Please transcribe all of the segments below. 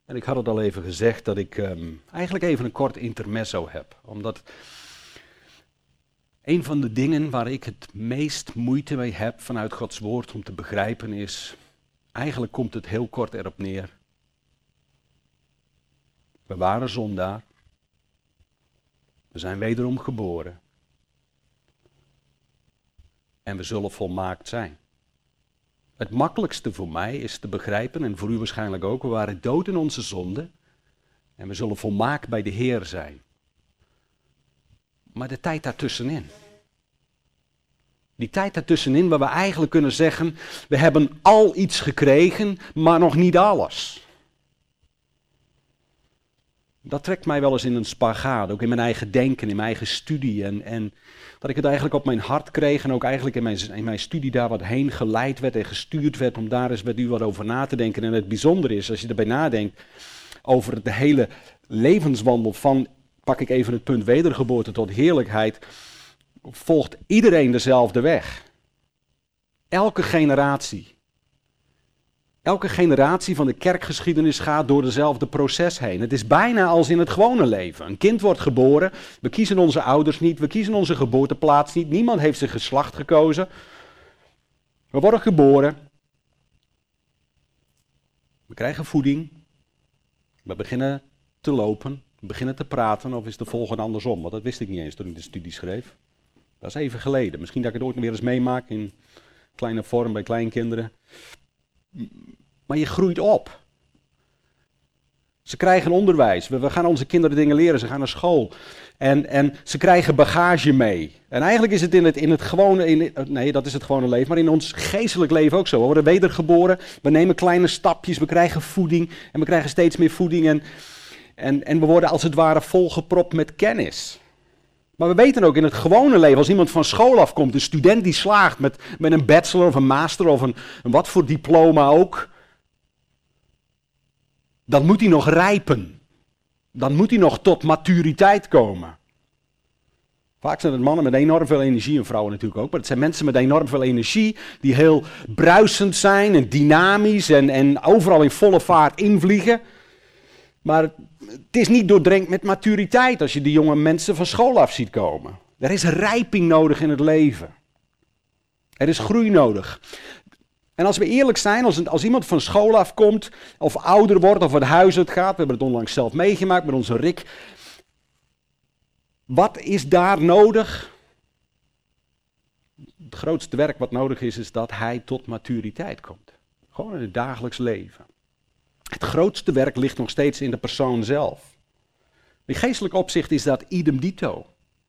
En ik had het al even gezegd dat ik eigenlijk even een kort intermezzo heb. Omdat een van de dingen waar ik het meest moeite mee heb vanuit Gods woord om te begrijpen is, eigenlijk komt het heel kort erop neer. We waren zondaar. We zijn wederom geboren. En we zullen volmaakt zijn. Het makkelijkste voor mij is te begrijpen, en voor u waarschijnlijk ook, we waren dood in onze zonde en we zullen volmaakt bij de Heer zijn. Maar de tijd daartussenin. Die tijd daartussenin waar we eigenlijk kunnen zeggen, we hebben al iets gekregen, maar nog niet alles. Dat trekt mij wel eens in een spagaat, ook in mijn eigen denken, in mijn eigen studie. En dat ik het eigenlijk op mijn hart kreeg en ook eigenlijk in mijn studie daar wat heen geleid werd en gestuurd werd om daar eens met u wat over na te denken. En het bijzondere is, als je erbij nadenkt over de hele levenswandel van, pak ik even het punt wedergeboorte tot heerlijkheid, volgt iedereen dezelfde weg. Elke generatie. Elke generatie van de kerkgeschiedenis gaat door dezelfde proces heen. Het is bijna als in het gewone leven. Een kind wordt geboren, we kiezen onze ouders niet, we kiezen onze geboorteplaats niet, niemand heeft zijn geslacht gekozen. We worden geboren, we krijgen voeding, we beginnen te lopen, we beginnen te praten, of is de volgende andersom? Want dat wist ik niet eens toen ik de studie schreef. Dat is even geleden. Misschien dat ik het ooit nog weer eens meemaak in kleine vorm bij kleinkinderen. Maar je groeit op. Ze krijgen onderwijs. We gaan onze kinderen dingen leren. Ze gaan naar school. En ze krijgen bagage mee. En eigenlijk is het in het gewone, nee, dat is het gewone leven, maar in ons geestelijk leven ook zo. We worden wedergeboren. We nemen kleine stapjes. We krijgen voeding. En we krijgen steeds meer voeding. En we worden als het ware volgepropt met kennis. Maar we weten ook in het gewone leven, als iemand van school afkomt, een student die slaagt met een bachelor of een master of een wat voor diploma ook, dan moet hij nog rijpen. Dan moet hij nog tot maturiteit komen. Vaak zijn het mannen met enorm veel energie en vrouwen natuurlijk ook, maar het zijn mensen met enorm veel energie die heel bruisend zijn en dynamisch en overal in volle vaart invliegen. Maar het is niet doordrenkt met maturiteit als je die jonge mensen van school af ziet komen. Er is rijping nodig in het leven. Er is groei nodig. En als we eerlijk zijn, als iemand van school afkomt, of ouder wordt, of het huis uitgaat, we hebben het onlangs zelf meegemaakt met onze Rick. Wat is daar nodig? Het grootste werk wat nodig is dat hij tot maturiteit komt. Gewoon in het dagelijks leven. Het grootste werk ligt nog steeds in de persoon zelf. In geestelijk opzicht is dat idem dito.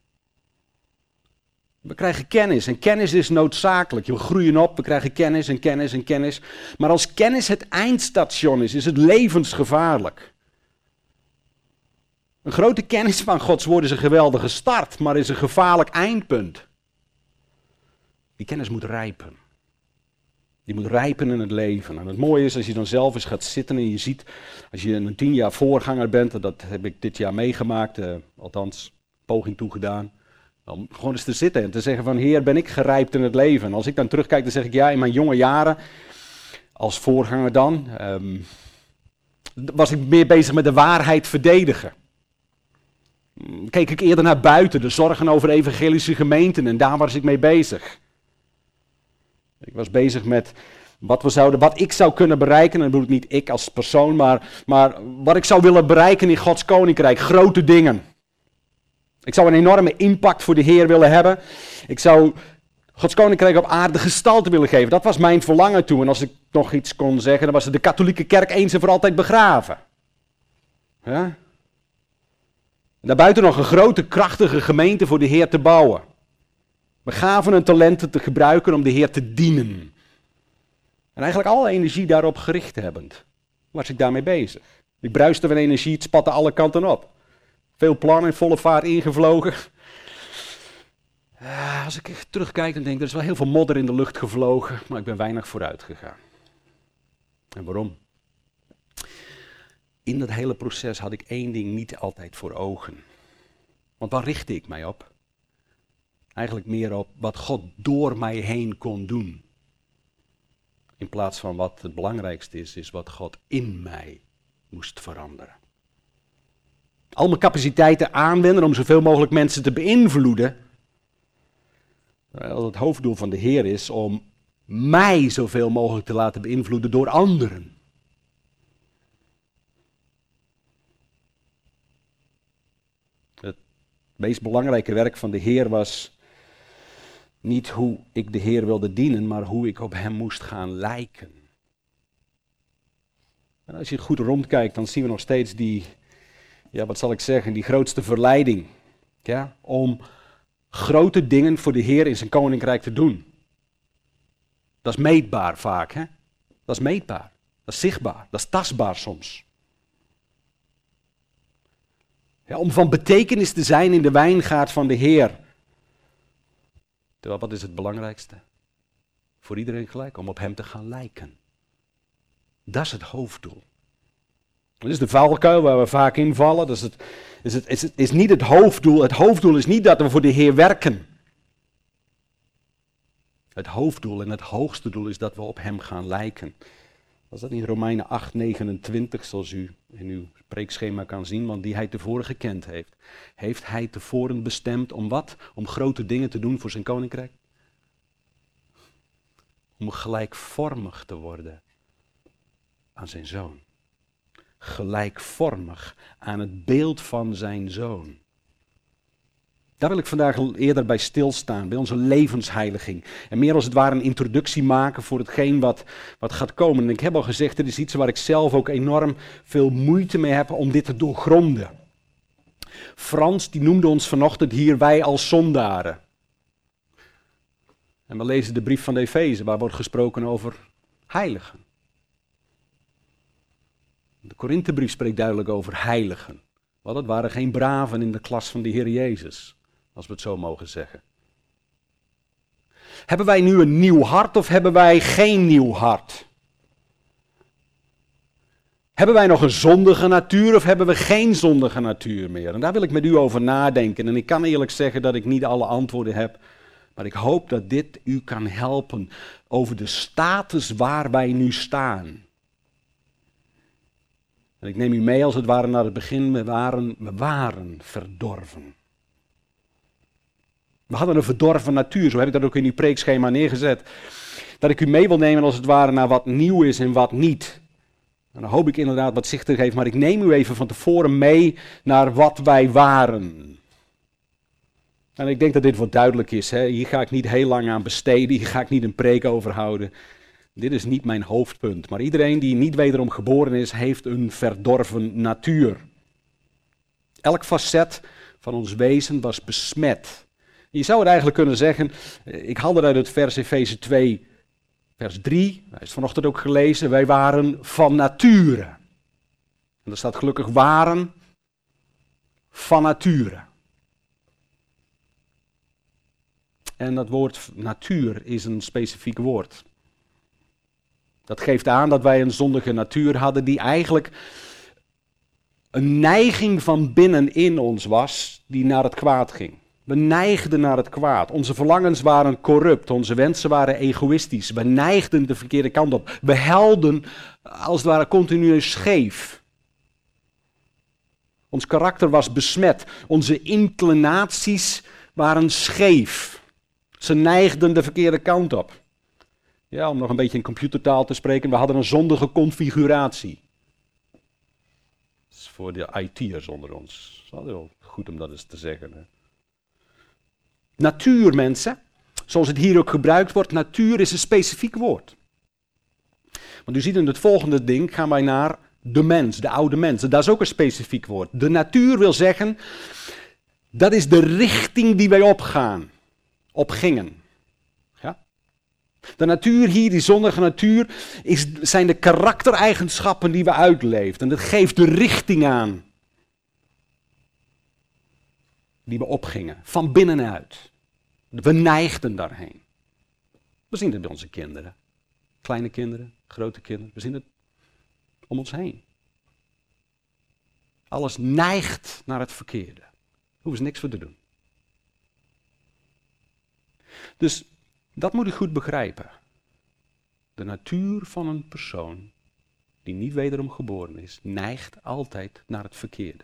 We krijgen kennis en kennis is noodzakelijk. We groeien op, we krijgen kennis en kennis en kennis. Maar als kennis het eindstation is het levensgevaarlijk. Een grote kennis van Gods woord is een geweldige start, maar is een gevaarlijk eindpunt. Die kennis moet rijpen. Die moet rijpen in het leven. En het mooie is als je dan zelf eens gaat zitten en je ziet, als je een 10 jaar voorganger bent, dat heb ik dit jaar meegemaakt, althans poging toegedaan, om gewoon eens te zitten en te zeggen van Heer, ben ik gerijpt in het leven. En als ik dan terugkijk, dan zeg ik ja, in mijn jonge jaren, als voorganger dan, was ik meer bezig met de waarheid verdedigen. Keek ik eerder naar buiten, de zorgen over evangelische gemeenten en daar was ik mee bezig. Ik was bezig met wat ik zou kunnen bereiken, en dat bedoel ik niet ik als persoon, maar wat ik zou willen bereiken in Gods koninkrijk, grote dingen. Ik zou een enorme impact voor de Heer willen hebben. Ik zou Gods koninkrijk op aarde gestalte willen geven. Dat was mijn verlangen toen. En als ik nog iets kon zeggen, dan was het de katholieke kerk eens en voor altijd begraven. Ja? En daarbuiten nog een grote, krachtige gemeente voor de Heer te bouwen. Begaven en talenten te gebruiken om de Heer te dienen. En eigenlijk alle energie daarop gericht hebbend, was ik daarmee bezig. Ik bruiste van energie, het spatte alle kanten op. Veel plannen in volle vaart ingevlogen. Als ik terugkijk, dan denk ik, er is wel heel veel modder in de lucht gevlogen, maar ik ben weinig vooruit gegaan. En waarom? In dat hele proces had ik één ding niet altijd voor ogen. Want waar richtte ik mij op? Eigenlijk meer op wat God door mij heen kon doen. In plaats van wat het belangrijkste is wat God in mij moest veranderen. Al mijn capaciteiten aanwenden om zoveel mogelijk mensen te beïnvloeden. Terwijl het hoofddoel van de Heer is om mij zoveel mogelijk te laten beïnvloeden door anderen. Het meest belangrijke werk van de Heer was niet hoe ik de Heer wilde dienen, maar hoe ik op Hem moest gaan lijken. En als je goed rondkijkt, dan zien we nog steeds die grootste verleiding. Ja, om grote dingen voor de Heer in zijn koninkrijk te doen. Dat is meetbaar vaak, hè? Dat is meetbaar, dat is zichtbaar, dat is tastbaar soms. Ja, om van betekenis te zijn in de wijngaard van de Heer. Terwijl, wat is het belangrijkste? Voor iedereen gelijk, om op Hem te gaan lijken. Dat is het hoofddoel. Dat is de valkuil waar we vaak in vallen. Dat is niet het hoofddoel. Het hoofddoel is niet dat we voor de Heer werken. Het hoofddoel en het hoogste doel is dat we op Hem gaan lijken. Was dat niet Romeinen 8:29, zoals u in uw preekschema kan zien, want die Hij tevoren gekend heeft. Heeft Hij tevoren bestemd om wat? Om grote dingen te doen voor zijn koninkrijk? Om gelijkvormig te worden aan zijn Zoon. Gelijkvormig aan het beeld van zijn Zoon. Daar wil ik vandaag eerder bij stilstaan, bij onze levensheiliging. En meer als het ware een introductie maken voor hetgeen wat gaat komen. En ik heb al gezegd, dit is iets waar ik zelf ook enorm veel moeite mee heb om dit te doorgronden. Frans die noemde ons vanochtend hier wij als zondaren. En we lezen de brief van de Efeze, waar wordt gesproken over heiligen. De Korinthebrief spreekt duidelijk over heiligen. Want het waren geen braven in de klas van de Heer Jezus, als we het zo mogen zeggen. Hebben wij nu een nieuw hart of hebben wij geen nieuw hart? Hebben wij nog een zondige natuur of hebben we geen zondige natuur meer? En daar wil ik met u over nadenken. En ik kan eerlijk zeggen dat ik niet alle antwoorden heb. Maar ik hoop dat dit u kan helpen over de status waar wij nu staan. En ik neem u mee als het ware naar het begin. We waren verdorven. We hadden een verdorven natuur. Zo heb ik dat ook in uw preekschema neergezet. Dat ik u mee wil nemen als het ware naar wat nieuw is en wat niet. En dan hoop ik inderdaad wat zicht te geven. Maar ik neem u even van tevoren mee naar wat wij waren. En ik denk dat dit wat duidelijk is. Hè? Hier ga ik niet heel lang aan besteden. Hier ga ik niet een preek over houden. Dit is niet mijn hoofdpunt. Maar iedereen die niet wederom geboren is, heeft een verdorven natuur. Elk facet van ons wezen was besmet. Je zou het eigenlijk kunnen zeggen, ik haal eruit het vers Efeze 2, vers 3. Hij is vanochtend ook gelezen, wij waren van nature. En er staat gelukkig waren van nature. En dat woord natuur is een specifiek woord. Dat geeft aan dat wij een zondige natuur hadden die eigenlijk een neiging van binnenin ons was die naar het kwaad ging. We neigden naar het kwaad. Onze verlangens waren corrupt, onze wensen waren egoïstisch. We neigden de verkeerde kant op. We helden als het ware continu scheef. Ons karakter was besmet. Onze inclinaties waren scheef. Ze neigden de verkeerde kant op. Ja, om nog een beetje in computertaal te spreken, we hadden een zondige configuratie. Dat is voor de IT'ers onder ons. Dat is wel heel goed om dat eens te zeggen. Hè. Natuur, mensen, zoals het hier ook gebruikt wordt, natuur is een specifiek woord. Want u ziet in het volgende ding, gaan wij naar de mens, de oude mens. Dat is ook een specifiek woord. De natuur wil zeggen, dat is de richting die wij opgingen. Ja? De natuur hier, die zondige natuur, zijn de karaktereigenschappen die we uitleefden. En dat geeft de richting aan. Die we opgingen, van binnenuit. We neigden daarheen. We zien het bij onze kinderen. Kleine kinderen, grote kinderen. We zien het om ons heen. Alles neigt naar het verkeerde. Daar hoeven ze niks voor te doen. Dus dat moet u goed begrijpen. De natuur van een persoon die niet wederom geboren is, neigt altijd naar het verkeerde.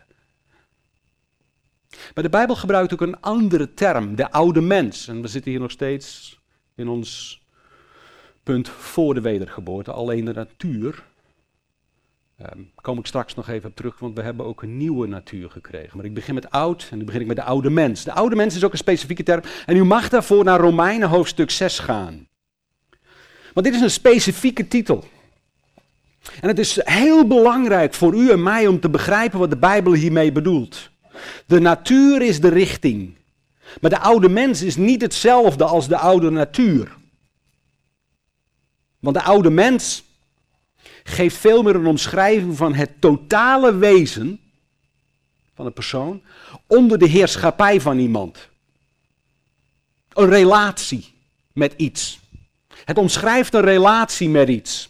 Maar de Bijbel gebruikt ook een andere term, de oude mens. En we zitten hier nog steeds in ons punt voor de wedergeboorte, alleen de natuur. Daar kom ik straks nog even op terug, want we hebben ook een nieuwe natuur gekregen. Maar ik begin met oud en nu begin ik met de oude mens. De oude mens is ook een specifieke term en u mag daarvoor naar Romeinen hoofdstuk 6 gaan. Want dit is een specifieke titel. En het is heel belangrijk voor u en mij om te begrijpen wat de Bijbel hiermee bedoelt. De natuur is de richting. Maar de oude mens is niet hetzelfde als de oude natuur. Want de oude mens geeft veel meer een omschrijving van het totale wezen van een persoon onder de heerschappij van iemand. Een relatie met iets. Het omschrijft een relatie met iets.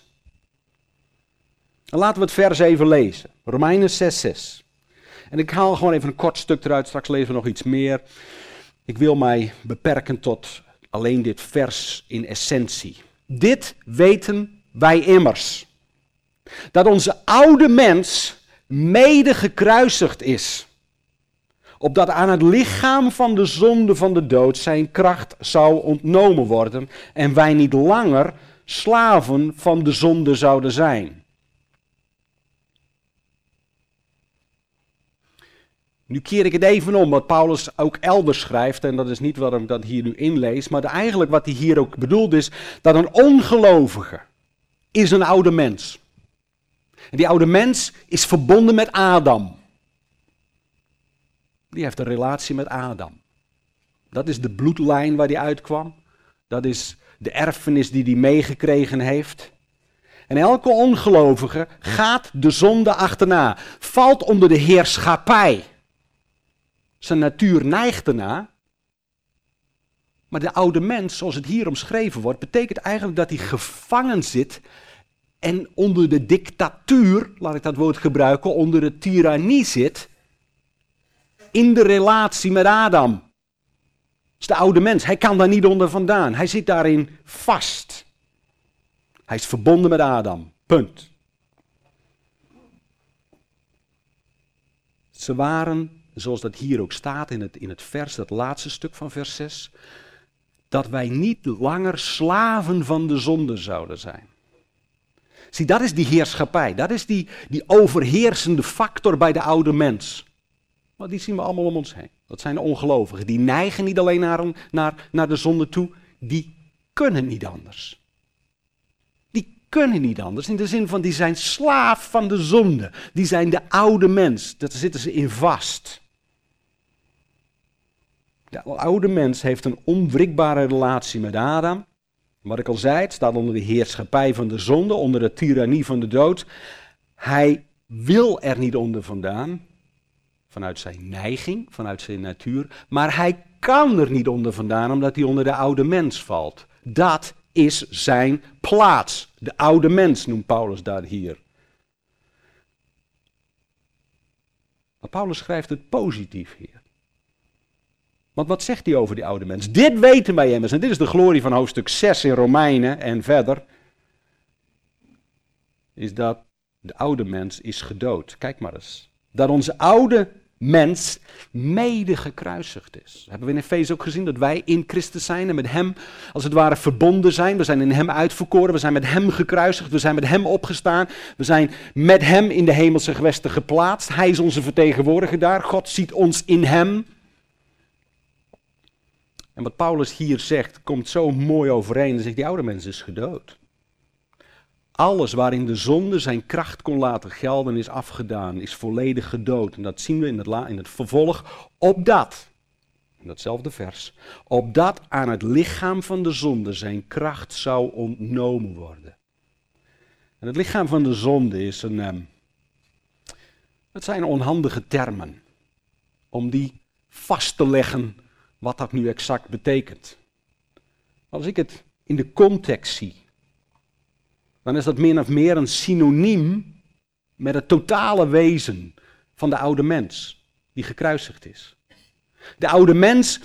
En laten we het vers even lezen. Romeinen 6:6. En ik haal gewoon even een kort stuk eruit, straks lezen we nog iets meer. Ik wil mij beperken tot alleen dit vers in essentie. Dit weten wij immers. Dat onze oude mens mede gekruisigd is. Opdat aan het lichaam van de zonde van de dood zijn kracht zou ontnomen worden. En wij niet langer slaven van de zonde zouden zijn. Nu keer ik het even om, wat Paulus ook elders schrijft, en dat is niet waarom ik dat hier nu inlees, maar eigenlijk wat hij hier ook bedoelt is, dat een ongelovige is een oude mens. En die oude mens is verbonden met Adam. Die heeft een relatie met Adam. Dat is de bloedlijn waar hij uitkwam. Dat is de erfenis die hij meegekregen heeft. En elke ongelovige gaat de zonde achterna, valt onder de heerschappij. Zijn natuur neigt erna. Maar de oude mens, zoals het hier omschreven wordt, betekent eigenlijk dat hij gevangen zit en onder de dictatuur, laat ik dat woord gebruiken, onder de tirannie zit in de relatie met Adam. Dat is de oude mens. Hij kan daar niet onder vandaan. Hij zit daarin vast. Hij is verbonden met Adam. Punt. Ze waren, zoals dat hier ook staat in het vers, dat laatste stuk van vers 6, dat wij niet langer slaven van de zonde zouden zijn. Zie, dat is die heerschappij. Dat is die overheersende factor bij de oude mens. Maar die zien we allemaal om ons heen. Dat zijn de ongelovigen. Die neigen niet alleen naar de zonde toe. Die kunnen niet anders. Die kunnen niet anders. In de zin van, die zijn slaaf van de zonde. Die zijn de oude mens. Daar zitten ze in vast. De oude mens heeft een onwrikbare relatie met Adam. Wat ik al zei, het staat onder de heerschappij van de zonde, onder de tirannie van de dood. Hij wil er niet onder vandaan, vanuit zijn neiging, vanuit zijn natuur. Maar hij kan er niet onder vandaan, omdat hij onder de oude mens valt. Dat is zijn plaats. De oude mens noemt Paulus daar hier. Maar Paulus schrijft het positief hier. Want wat zegt hij over die oude mens? Dit weten wij immers, en dit is de glorie van hoofdstuk 6 in Romeinen en verder, is dat de oude mens is gedood. Kijk maar eens. Dat onze oude mens mede gekruisigd is. Dat hebben we in Efeze ook gezien, dat wij in Christus zijn en met hem als het ware verbonden zijn. We zijn in hem uitverkoren, we zijn met hem gekruisigd, we zijn met hem opgestaan. We zijn met hem in de hemelse gewesten geplaatst. Hij is onze vertegenwoordiger daar. God ziet ons in hem. En wat Paulus hier zegt, komt zo mooi overeen. Hij zegt, die oude mens is gedood. Alles waarin de zonde zijn kracht kon laten gelden is afgedaan, is volledig gedood. En dat zien we in het vervolg. Opdat, in datzelfde vers, opdat aan het lichaam van de zonde zijn kracht zou ontnomen worden. En het lichaam van de zonde is het zijn onhandige termen om die vast te leggen wat dat nu exact betekent. Als ik het in de context zie, dan is dat min of meer een synoniem met het totale wezen van de oude mens die gekruisigd is. De oude mens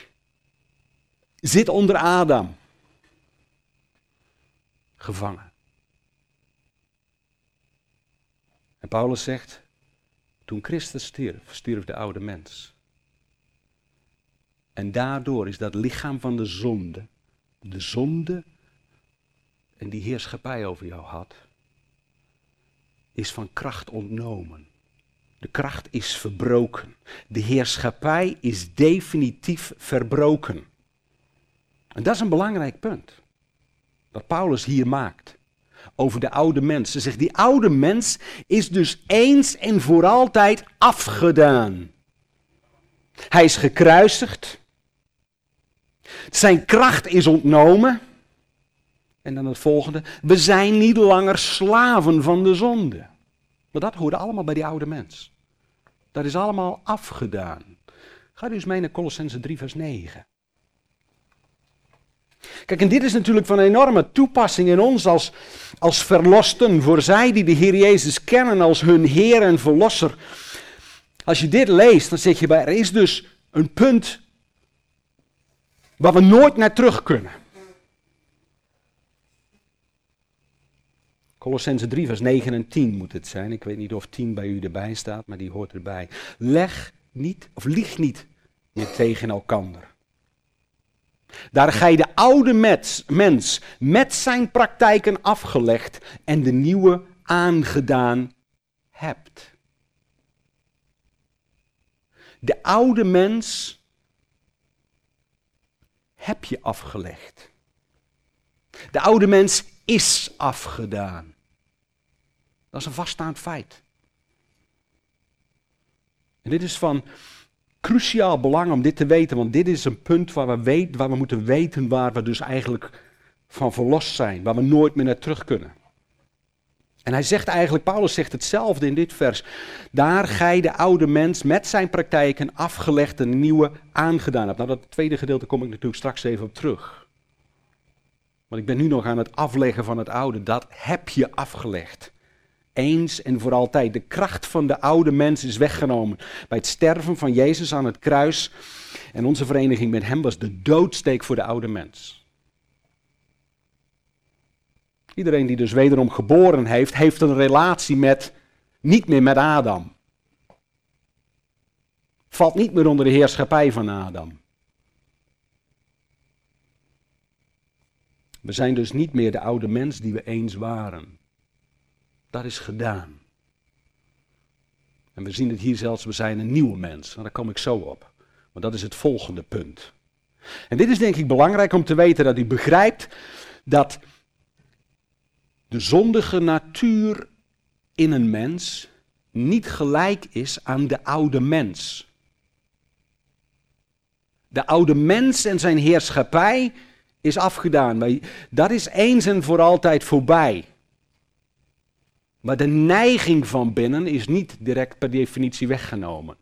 zit onder Adam, gevangen. En Paulus zegt, toen Christus stierf de oude mens. En daardoor is dat lichaam van de zonde en die heerschappij over jou had, is van kracht ontnomen. De kracht is verbroken. De heerschappij is definitief verbroken. En dat is een belangrijk punt, wat Paulus hier maakt. Over de oude mens. Ze zegt, die oude mens is dus eens en voor altijd afgedaan. Hij is gekruisigd. Zijn kracht is ontnomen. En dan het volgende. We zijn niet langer slaven van de zonde. Maar dat hoorde allemaal bij die oude mens. Dat is allemaal afgedaan. Ga dus mee naar Kolossenzen 3 vers 9. Kijk, en dit is natuurlijk van enorme toepassing in ons als verlosten. Voor zij die de Heer Jezus kennen als hun Heer en Verlosser. Als je dit leest, dan zeg je bij, er is dus een punt waar we nooit naar terug kunnen. Kolossenzen 3 vers 9 en 10 moet het zijn. Ik weet niet of 10 bij u erbij staat, maar die hoort erbij. Lieg niet meer tegen elkander. Daar gij de oude mens met zijn praktijken afgelegd en de nieuwe aangedaan hebt. De oude mens heb je afgelegd. De oude mens is afgedaan. Dat is een vaststaand feit. En dit is van cruciaal belang om dit te weten, want dit is een punt waar we moeten weten waar we dus eigenlijk van verlost zijn, waar we nooit meer naar terug kunnen. En hij zegt eigenlijk, Paulus zegt hetzelfde in dit vers. Daar gij de oude mens met zijn praktijken afgelegd en een nieuwe aangedaan hebt. Nou, dat tweede gedeelte kom ik natuurlijk straks even op terug. Want ik ben nu nog aan het afleggen van het oude. Dat heb je afgelegd. Eens en voor altijd. De kracht van de oude mens is weggenomen. Bij het sterven van Jezus aan het kruis. En onze vereniging met hem was de doodsteek voor de oude mens. Iedereen die dus wederom geboren heeft, heeft een relatie niet meer met Adam. Valt niet meer onder de heerschappij van Adam. We zijn dus niet meer de oude mens die we eens waren. Dat is gedaan. En we zien het hier zelfs, we zijn een nieuwe mens. Nou, daar kom ik zo op. Want dat is het volgende punt. En dit is denk ik belangrijk om te weten, dat u begrijpt dat de zondige natuur in een mens niet gelijk is aan de oude mens. De oude mens en zijn heerschappij is afgedaan. Dat is eens en voor altijd voorbij. Maar de neiging van binnen is niet direct per definitie weggenomen.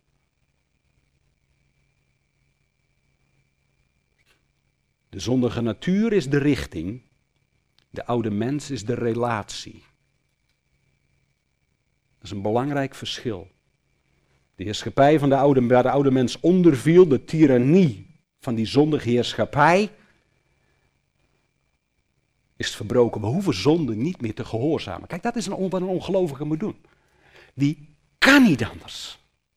De zondige natuur is de richting. De oude mens is de relatie. Dat is een belangrijk verschil. De heerschappij van waar de oude mens onderviel, de tirannie van die zondige heerschappij, is verbroken. We hoeven zonde niet meer te gehoorzamen. Kijk, dat is wat een ongelovige moet doen. Die kan niet anders.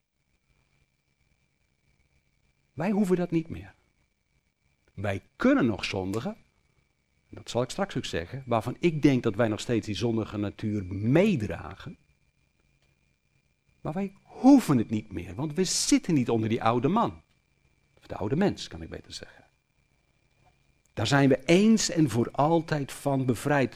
Wij hoeven dat niet meer. Wij kunnen nog zondigen. Dat zal ik straks ook zeggen, waarvan ik denk dat wij nog steeds die zondige natuur meedragen. Maar wij hoeven het niet meer, want we zitten niet onder die oude man. Of de oude mens, kan ik beter zeggen. Daar zijn we eens en voor altijd van bevrijd.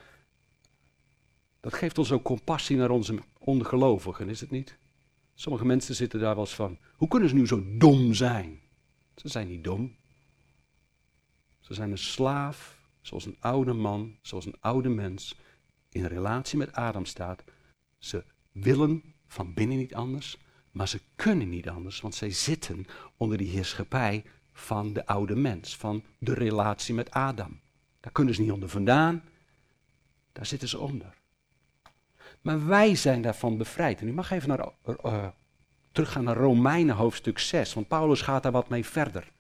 Dat geeft ons ook compassie naar onze ongelovigen, is het niet? Sommige mensen zitten daar wel eens van, hoe kunnen ze nu zo dom zijn? Ze zijn niet dom. Ze zijn een slaaf. Zoals een oude man, zoals een oude mens in relatie met Adam staat. Ze willen van binnen niet anders, maar ze kunnen niet anders, want zij zitten onder die heerschappij van de oude mens, van de relatie met Adam. Daar kunnen ze niet onder vandaan, daar zitten ze onder. Maar wij zijn daarvan bevrijd. En u mag even teruggaan naar Romeinen hoofdstuk 6, want Paulus gaat daar wat mee verder.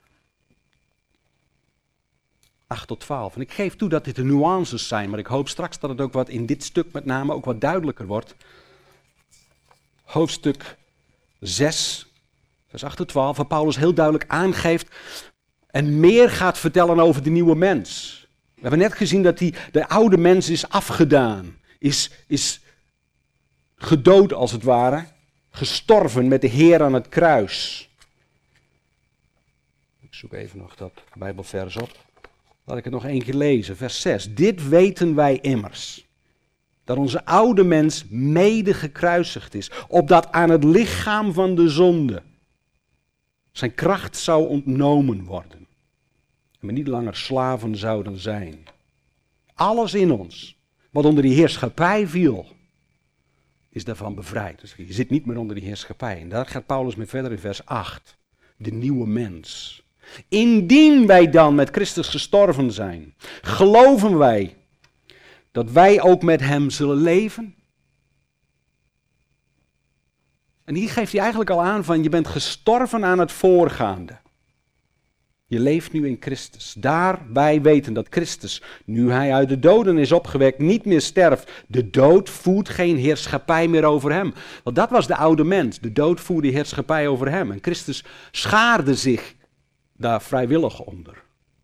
8 tot 12. En ik geef toe dat dit de nuances zijn, maar ik hoop straks dat het ook wat in dit stuk met name ook wat duidelijker wordt. hoofdstuk 6, vers 8 tot 12, waar Paulus heel duidelijk aangeeft en meer gaat vertellen over de nieuwe mens. We hebben net gezien dat de oude mens is afgedaan, is gedood als het ware, gestorven met de Heer aan het kruis. Ik zoek even nog dat Bijbelvers op. Laat ik het nog één keer lezen, vers 6. Dit weten wij immers, dat onze oude mens mede gekruisigd is, opdat aan het lichaam van de zonde zijn kracht zou ontnomen worden. En we niet langer slaven zouden zijn. Alles in ons, wat onder die heerschappij viel, is daarvan bevrijd. Dus je zit niet meer onder die heerschappij. En daar gaat Paulus mee verder in vers 8. De nieuwe mens. Indien wij dan met Christus gestorven zijn, geloven wij dat wij ook met hem zullen leven? En hier geeft hij eigenlijk al aan van je bent gestorven aan het voorgaande. Je leeft nu in Christus. Daarbij weten dat Christus, nu hij uit de doden is opgewekt, niet meer sterft. De dood voert geen heerschappij meer over hem. Want dat was de oude mens. De dood voerde heerschappij over hem. En Christus schaarde zich daar vrijwillig onder.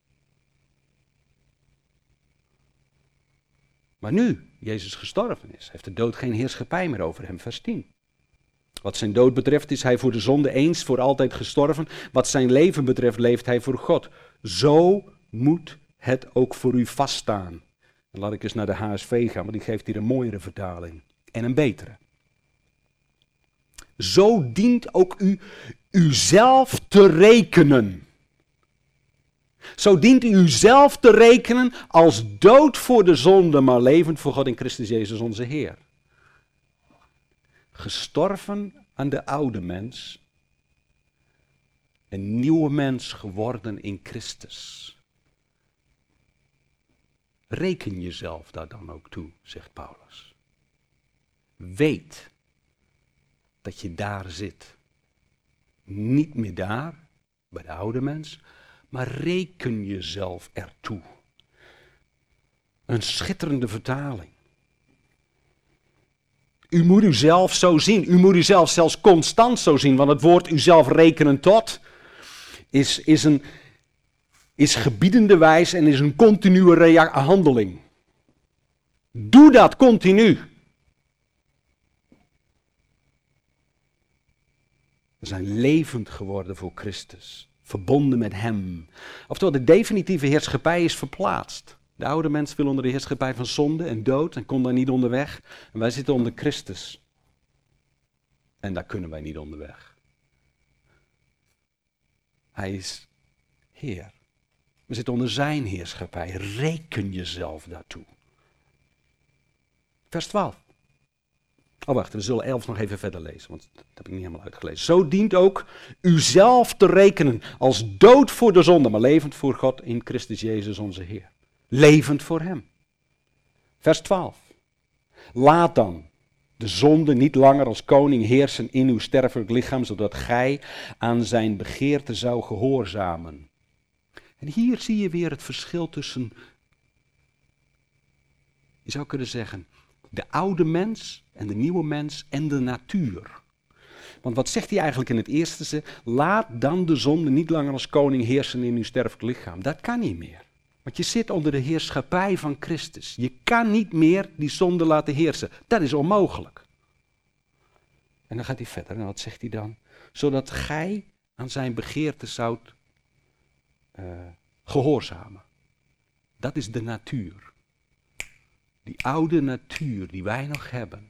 Maar nu Jezus gestorven is, heeft de dood geen heerschappij meer over hem. Vers 10. Wat zijn dood betreft is hij voor de zonde eens voor altijd gestorven. Wat zijn leven betreft leeft hij voor God. Zo moet het ook voor u vaststaan. Dan laat ik eens naar de HSV gaan, want die geeft hier een mooiere vertaling. En een betere. Zo dient ook u uzelf te rekenen. Zo dient u uzelf te rekenen als dood voor de zonde, maar levend voor God in Christus Jezus onze Heer. Gestorven aan de oude mens, een nieuwe mens geworden in Christus. Reken jezelf daar dan ook toe, zegt Paulus. Weet dat je daar zit. Niet meer daar, bij de oude mens, maar reken jezelf ertoe. Een schitterende vertaling. U moet uzelf zo zien. U moet uzelf zelfs constant zo zien. Want het woord uzelf rekenen tot is gebiedende wijs en is een continue handeling. Doe dat continu. We zijn levend geworden voor Christus. Verbonden met hem. Oftewel, de definitieve heerschappij is verplaatst. De oude mens viel onder de heerschappij van zonde en dood en kon daar niet onderweg. En wij zitten onder Christus. En daar kunnen wij niet onderweg. Hij is Heer. We zitten onder zijn heerschappij. Reken jezelf daartoe. Vers 12. Oh wacht, we zullen 11 nog even verder lezen, want dat heb ik niet helemaal uitgelezen. Zo dient ook uzelf te rekenen als dood voor de zonde, maar levend voor God in Christus Jezus onze Heer. Levend voor hem. Vers 12. Laat dan de zonde niet langer als koning heersen in uw sterfelijk lichaam, zodat gij aan zijn begeerte zou gehoorzamen. En hier zie je weer het verschil tussen, je zou kunnen zeggen, de oude mens en de nieuwe mens en de natuur. Want wat zegt hij eigenlijk in het eerste? Laat dan de zonde niet langer als koning heersen in uw sterfelijk lichaam. Dat kan niet meer. Want je zit onder de heerschappij van Christus. Je kan niet meer die zonde laten heersen. Dat is onmogelijk. En dan gaat hij verder. En wat zegt hij dan? Zodat gij aan zijn begeerte zoudt gehoorzamen. Dat is de natuur. Die oude natuur die wij nog hebben.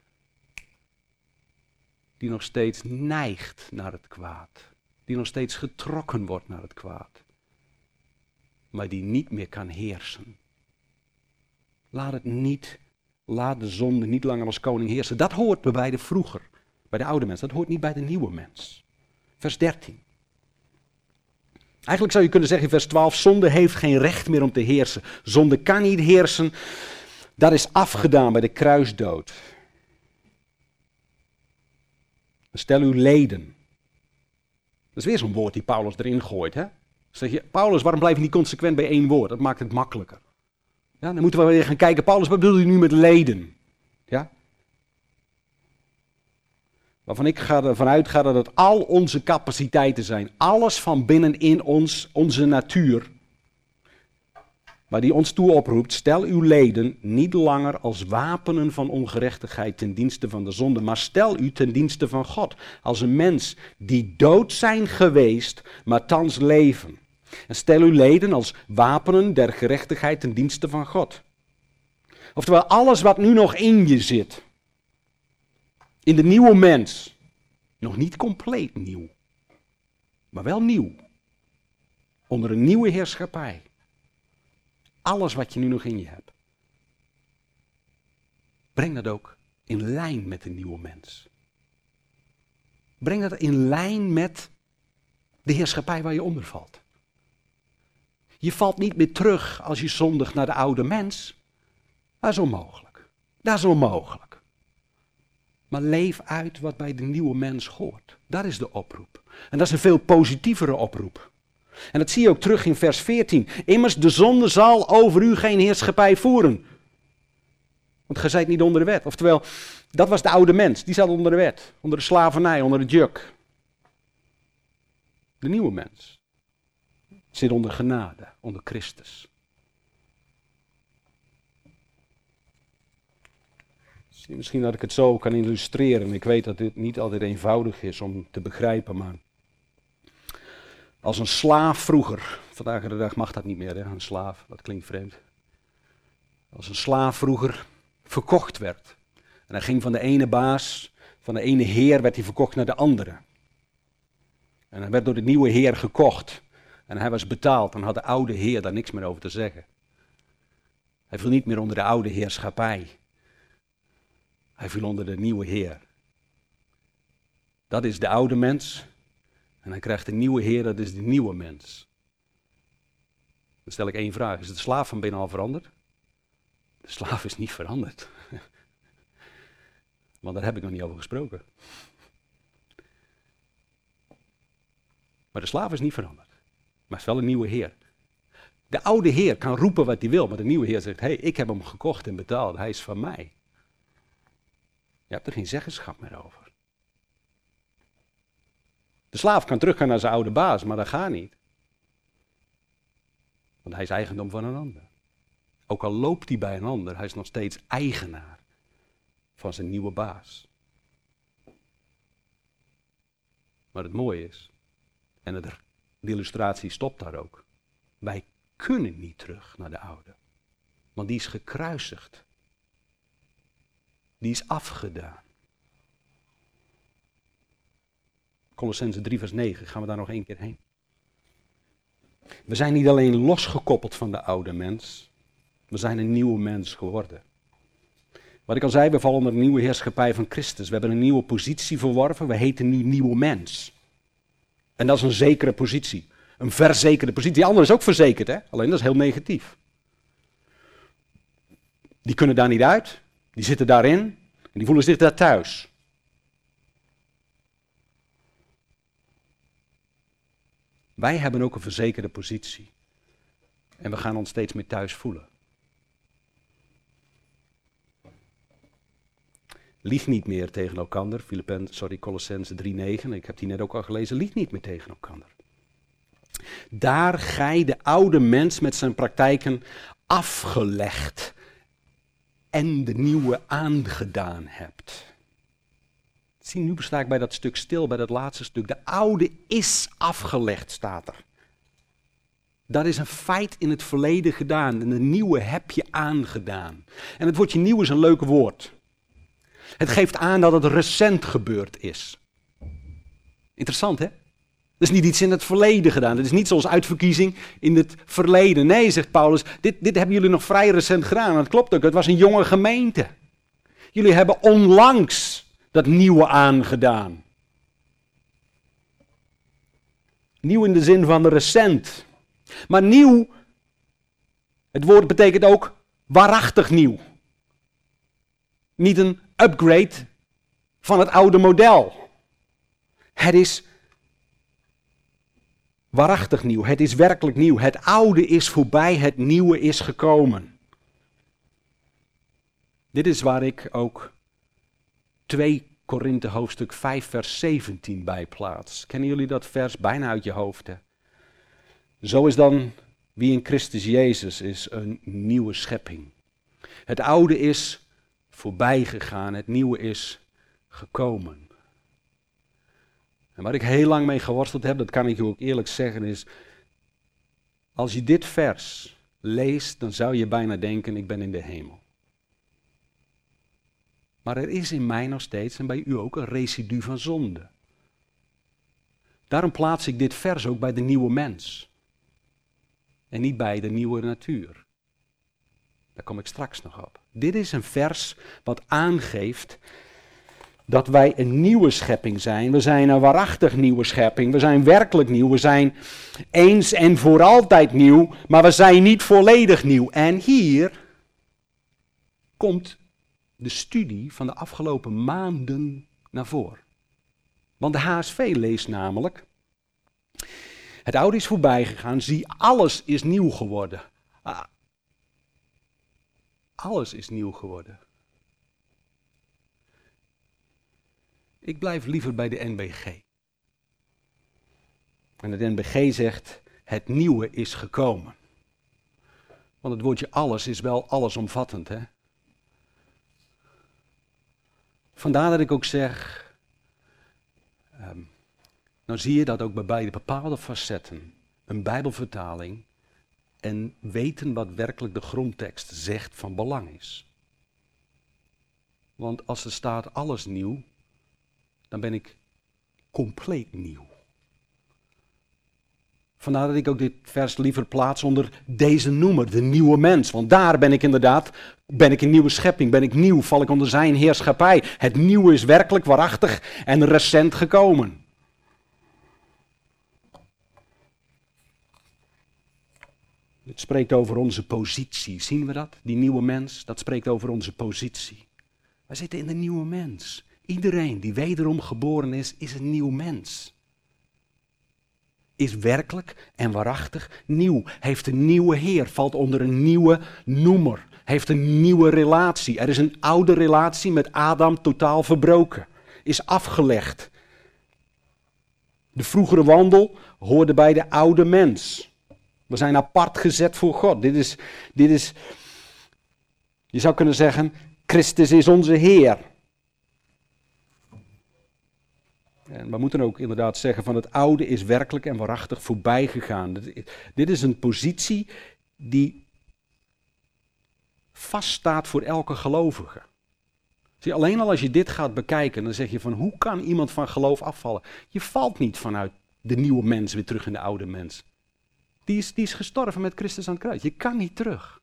Die nog steeds neigt naar het kwaad. Die nog steeds getrokken wordt naar het kwaad. Maar die niet meer kan heersen. Laat de zonde niet langer als koning heersen. Dat hoort bij de vroeger, bij de oude mens. Dat hoort niet bij de nieuwe mens. Vers 13. Eigenlijk zou je kunnen zeggen in vers 12, zonde heeft geen recht meer om te heersen. Zonde kan niet heersen. Dat is afgedaan bij de kruisdood. Stel uw leden. Dat is weer zo'n woord die Paulus erin gooit, hè? Zeg je, Paulus, waarom blijf je niet consequent bij één woord? Dat maakt het makkelijker. Ja, dan moeten we weer gaan kijken, Paulus, wat bedoel je nu met leden? Ja? waarvan ik ervan uitga dat het al onze capaciteiten zijn. Alles van binnenin ons, onze natuur, waar die ons toe oproept, stel uw leden niet langer als wapenen van ongerechtigheid ten dienste van de zonde, maar stel u ten dienste van God, als een mens die dood zijn geweest, maar thans leven. En stel uw leden als wapenen der gerechtigheid ten dienste van God. Oftewel, alles wat nu nog in je zit, in de nieuwe mens, nog niet compleet nieuw, maar wel nieuw, onder een nieuwe heerschappij. Alles wat je nu nog in je hebt. Breng dat ook in lijn met de nieuwe mens. Breng dat in lijn met de heerschappij waar je onder valt. Je valt niet meer terug als je zondigt naar de oude mens. Dat is onmogelijk. Dat is onmogelijk. Maar leef uit wat bij de nieuwe mens hoort. Dat is de oproep. En dat is een veel positievere oproep. En dat zie je ook terug in vers 14. Immers, de zonde zal over u geen heerschappij voeren. Want gij zijt niet onder de wet. Oftewel, dat was de oude mens. Die zat onder de wet. Onder de slavernij, onder de juk. De nieuwe mens zit onder genade, onder Christus. Misschien dat ik het zo kan illustreren. Ik weet dat dit niet altijd eenvoudig is om te begrijpen, maar als een slaaf vroeger, vandaag de dag mag dat niet meer, hè, een slaaf, dat klinkt vreemd. Als een slaaf vroeger verkocht werd. En hij ging van de ene baas, van de ene heer werd hij verkocht naar de andere. En hij werd door de nieuwe heer gekocht. En hij was betaald, dan had de oude heer daar niks meer over te zeggen. Hij viel niet meer onder de oude heerschappij. Hij viel onder de nieuwe heer. Dat is de oude mens. En hij krijgt een nieuwe heer, dat is de nieuwe mens. Dan stel ik één vraag. Is de slaaf van binnen al veranderd? De slaaf is niet veranderd. Want daar heb ik nog niet over gesproken. Maar de slaaf is niet veranderd. Maar het is wel een nieuwe heer. De oude heer kan roepen wat hij wil, maar de nieuwe heer zegt, hey, ik heb hem gekocht en betaald, hij is van mij. Je hebt er geen zeggenschap meer over. De slaaf kan teruggaan naar zijn oude baas, maar dat gaat niet. Want hij is eigendom van een ander. Ook al loopt hij bij een ander, hij is nog steeds eigenaar van zijn nieuwe baas. Maar het mooie is, en de illustratie stopt daar ook, wij kunnen niet terug naar de oude. Want die is gekruisigd. Die is afgedaan. Kolossenzen 3 vers 9, gaan we daar nog één keer heen. We zijn niet alleen losgekoppeld van de oude mens, we zijn een nieuwe mens geworden. Wat ik al zei, we vallen onder de nieuwe heerschappij van Christus. We hebben een nieuwe positie verworven, we heten nu nieuwe mens. En dat is een zekere positie, een verzekerde positie. Die andere is ook verzekerd, hè? Alleen dat is heel negatief. Die kunnen daar niet uit, die zitten daarin en die voelen zich daar thuis. Wij hebben ook een verzekerde positie. En we gaan ons steeds meer thuis voelen. Lieg niet meer tegen elkander. Kolossenzen 3:9. Ik heb die net ook al gelezen. Lieg niet meer tegen elkander. Daar gij de oude mens met zijn praktijken afgelegd en de nieuwe aangedaan hebt. Zie, nu sta ik bij dat stuk stil, bij dat laatste stuk. De oude is afgelegd, staat er. Dat is een feit in het verleden gedaan. En de nieuwe heb je aangedaan. En het woordje nieuw is een leuk woord. Het geeft aan dat het recent gebeurd is. Interessant, hè? Dat is niet iets in het verleden gedaan. Het is niet zoals uitverkiezing in het verleden. Nee, zegt Paulus, dit hebben jullie nog vrij recent gedaan. En dat klopt ook, het was een jonge gemeente. Jullie hebben onlangs dat nieuwe aangedaan. Nieuw in de zin van recent. Maar nieuw, het woord betekent ook waarachtig nieuw. Niet een upgrade van het oude model. Het is waarachtig nieuw. Het is werkelijk nieuw. Het oude is voorbij, het nieuwe is gekomen. Dit is waar ik ook 2 Korinthe hoofdstuk 5 vers 17 bij plaats. Kennen jullie dat vers bijna uit je hoofd? Hè? Zo is dan wie in Christus Jezus is een nieuwe schepping. Het oude is voorbij gegaan, het nieuwe is gekomen. En waar ik heel lang mee geworsteld heb, dat kan ik je ook eerlijk zeggen, is als je dit vers leest, dan zou je bijna denken, ik ben in de hemel. Maar er is in mij nog steeds, en bij u ook, een residu van zonde. Daarom plaats ik dit vers ook bij de nieuwe mens. En niet bij de nieuwe natuur. Daar kom ik straks nog op. Dit is een vers wat aangeeft dat wij een nieuwe schepping zijn. We zijn een waarachtig nieuwe schepping. We zijn werkelijk nieuw. We zijn eens en voor altijd nieuw. Maar we zijn niet volledig nieuw. En hier komt de studie van de afgelopen maanden naar voren. Want de HSV leest namelijk: het oude is voorbij gegaan, zie, alles is nieuw geworden. Alles is nieuw geworden. Ik blijf liever bij de NBG. En het NBG zegt, het nieuwe is gekomen. Want het woordje alles is wel allesomvattend, hè? Vandaar dat ik ook zeg, nou zie je dat ook bij de bepaalde facetten, een Bijbelvertaling en weten wat werkelijk de grondtekst zegt van belang is. Want als er staat alles nieuw, dan ben ik compleet nieuw. Vandaar dat ik ook dit vers liever plaats onder deze noemer, de nieuwe mens. Want daar ben ik inderdaad, ben ik een nieuwe schepping, ben ik nieuw, val ik onder zijn heerschappij. Het nieuwe is werkelijk waarachtig en recent gekomen. Het spreekt over onze positie, zien we dat? Die nieuwe mens, dat spreekt over onze positie. Wij zitten in de nieuwe mens. Iedereen die wederom geboren is een nieuw mens. Is werkelijk en waarachtig nieuw. Heeft een nieuwe Heer, valt onder een nieuwe noemer. Heeft een nieuwe relatie. Er is een oude relatie met Adam totaal verbroken. Is afgelegd. De vroegere wandel hoorde bij de oude mens. We zijn apart gezet voor God. Dit is, je zou kunnen zeggen, Christus is onze Heer. En we moeten ook inderdaad zeggen van het oude is werkelijk en waarachtig voorbij gegaan. Dit is een positie die vaststaat voor elke gelovige. Zie, alleen al als je dit gaat bekijken, dan zeg je van hoe kan iemand van geloof afvallen? Je valt niet vanuit de nieuwe mens weer terug in de oude mens. Die is gestorven met Christus aan het kruis. Je kan niet terug.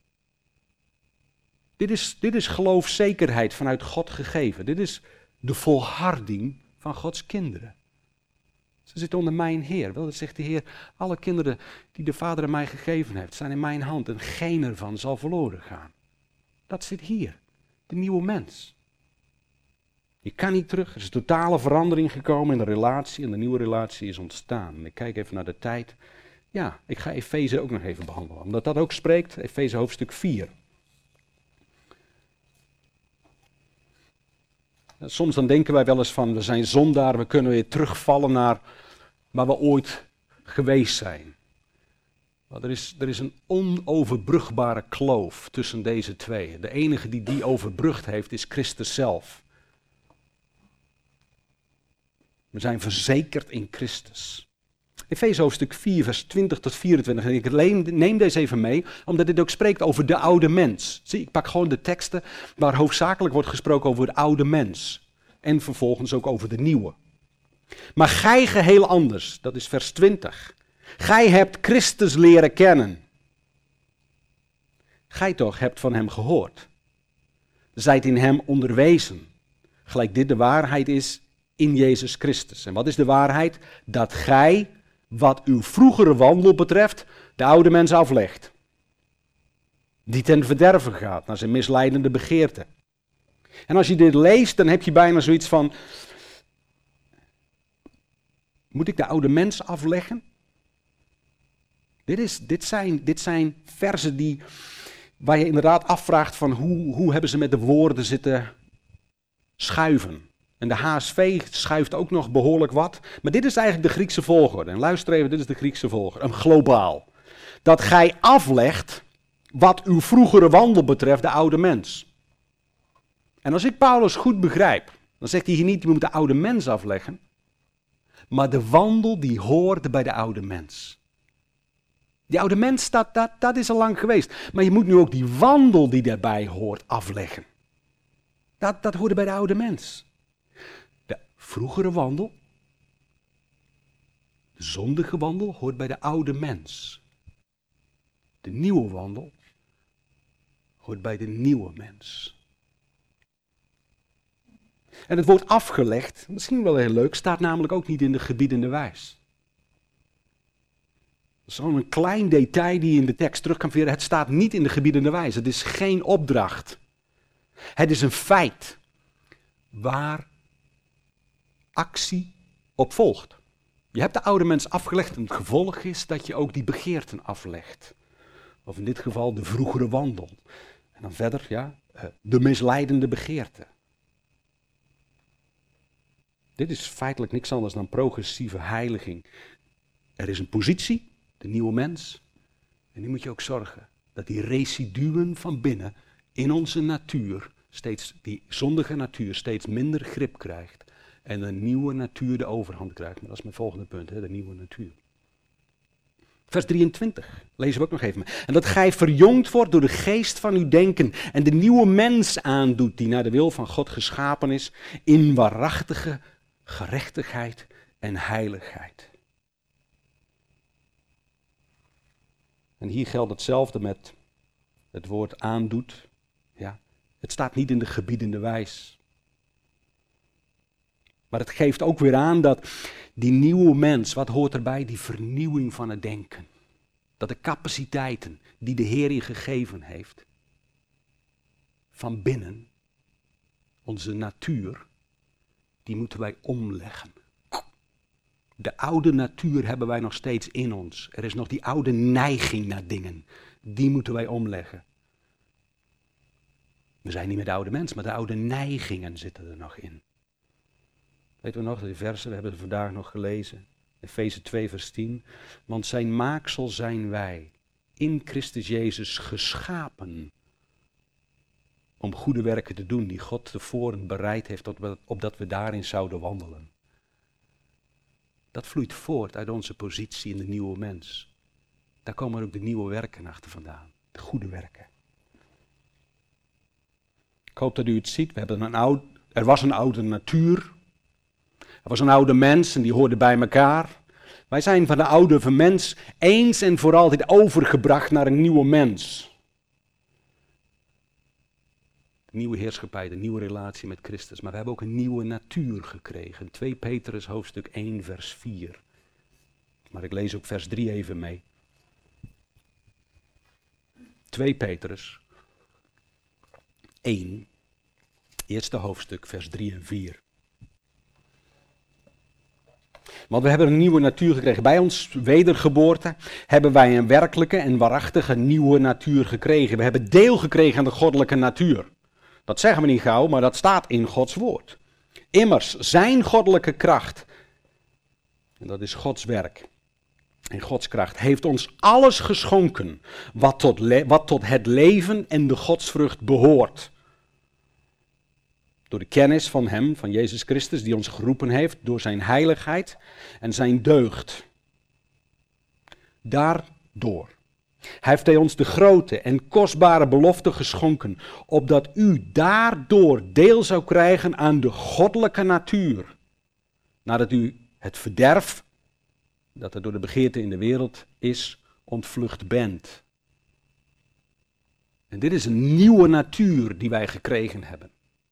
Dit is geloofzekerheid vanuit God gegeven. Dit is de volharding van Gods kinderen. Ze zitten onder mijn Heer. Wel, dat zegt de Heer, alle kinderen die de Vader aan mij gegeven heeft, zijn in mijn hand en geen ervan zal verloren gaan. Dat zit hier. De nieuwe mens. Je kan niet terug. Er is een totale verandering gekomen in de relatie en de nieuwe relatie is ontstaan. En ik kijk even naar de tijd. Ja, ik ga Efeze ook nog even behandelen. Omdat dat ook spreekt, Efeze hoofdstuk 4. Soms dan denken wij wel eens van, we zijn zondaar, we kunnen weer terugvallen naar waar we ooit geweest zijn. Maar er is een onoverbrugbare kloof tussen deze twee. De enige die overbrugd heeft is Christus zelf. We zijn verzekerd in Christus. Efeze hoofdstuk 4, vers 20 tot 24. En ik neem deze even mee, omdat dit ook spreekt over de oude mens. Zie, ik pak gewoon de teksten waar hoofdzakelijk wordt gesproken over de oude mens. En vervolgens ook over de nieuwe. Maar gij geheel anders, dat is vers 20. Gij hebt Christus leren kennen. Gij toch hebt van hem gehoord. Zijt in hem onderwezen. Gelijk dit de waarheid is in Jezus Christus. En wat is de waarheid? Dat gij, wat uw vroegere wandel betreft, de oude mens aflegt. Die ten verderven gaat, naar zijn misleidende begeerte. En als je dit leest, dan heb je bijna zoiets van, moet ik de oude mens afleggen? Dit zijn verzen waar je inderdaad afvraagt van hoe hebben ze met de woorden zitten schuiven. En de HSV schuift ook nog behoorlijk wat. Maar dit is eigenlijk de Griekse volgorde. En luister even, dit is de Griekse volgorde. Een globaal. Dat gij aflegt wat uw vroegere wandel betreft, de oude mens. En als ik Paulus goed begrijp, dan zegt hij hier niet, je moet de oude mens afleggen. Maar de wandel die hoort bij de oude mens. Die oude mens, dat is al lang geweest. Maar je moet nu ook die wandel die daarbij hoort afleggen. Dat hoort bij de oude mens. De vroegere wandel, de zondige wandel, hoort bij de oude mens. De nieuwe wandel hoort bij de nieuwe mens. En het woord afgelegd, misschien wel heel leuk, staat namelijk ook niet in de gebiedende wijs. Zo'n klein detail die je in de tekst terug kan vinden. Het staat niet in de gebiedende wijs. Het is geen opdracht. Het is een feit waar actie op volgt. Je hebt de oude mens afgelegd en het gevolg is dat je ook die begeerten aflegt. Of in dit geval de vroegere wandel. En dan verder, de misleidende begeerte. Dit is feitelijk niks anders dan progressieve heiliging. Er is een positie, de nieuwe mens. En nu moet je ook zorgen dat die residuen van binnen in onze natuur, die zondige natuur, steeds minder grip krijgt. En de nieuwe natuur de overhand krijgt. Maar dat is mijn volgende punt, de nieuwe natuur. Vers 23, lezen we ook nog even. En dat gij verjongd wordt door de geest van uw denken en de nieuwe mens aandoet die naar de wil van God geschapen is in waarachtige gerechtigheid en heiligheid. En hier geldt hetzelfde met het woord aandoet. Ja, het staat niet in de gebiedende wijs. Maar het geeft ook weer aan dat die nieuwe mens, wat hoort erbij? Die vernieuwing van het denken. Dat de capaciteiten die de Heer je gegeven heeft, van binnen, onze natuur, die moeten wij omleggen. De oude natuur hebben wij nog steeds in ons. Er is nog die oude neiging naar dingen. Die moeten wij omleggen. We zijn niet meer de oude mens, maar de oude neigingen zitten er nog in. Weten we nog, die versen, we hebben het vandaag nog gelezen. Efeze 2 vers 10. Want zijn maaksel zijn wij, in Christus Jezus geschapen, om goede werken te doen die God tevoren bereid heeft, opdat we daarin zouden wandelen. Dat vloeit voort uit onze positie in de nieuwe mens. Daar komen ook de nieuwe werken achter vandaan. De goede werken. Ik hoop dat u het ziet. Er was een oude natuur. Er was een oude mens en die hoorde bij elkaar. Wij zijn van de oude mens eens en voor altijd overgebracht naar een nieuwe mens. De nieuwe heerschappij, de nieuwe relatie met Christus. Maar we hebben ook een nieuwe natuur gekregen. 2 Petrus hoofdstuk 1 vers 4. Maar ik lees ook vers 3 even mee. 2 Petrus 1, eerste hoofdstuk vers 3 en 4. Want we hebben een nieuwe natuur gekregen. Bij ons wedergeboorte hebben wij een werkelijke en waarachtige nieuwe natuur gekregen. We hebben deel gekregen aan de goddelijke natuur. Dat zeggen we niet gauw, maar dat staat in Gods woord. Immers, zijn goddelijke kracht, en dat is Gods werk en Gods kracht, heeft ons alles geschonken wat tot het leven en de godsvrucht behoort. Door de kennis van hem, van Jezus Christus, die ons geroepen heeft door zijn heiligheid en zijn deugd. Daardoor. Hij heeft ons de grote en kostbare belofte geschonken, opdat u daardoor deel zou krijgen aan de goddelijke natuur. Nadat u het verderf, dat er door de begeerte in de wereld is, ontvlucht bent. En dit is een nieuwe natuur die wij gekregen hebben.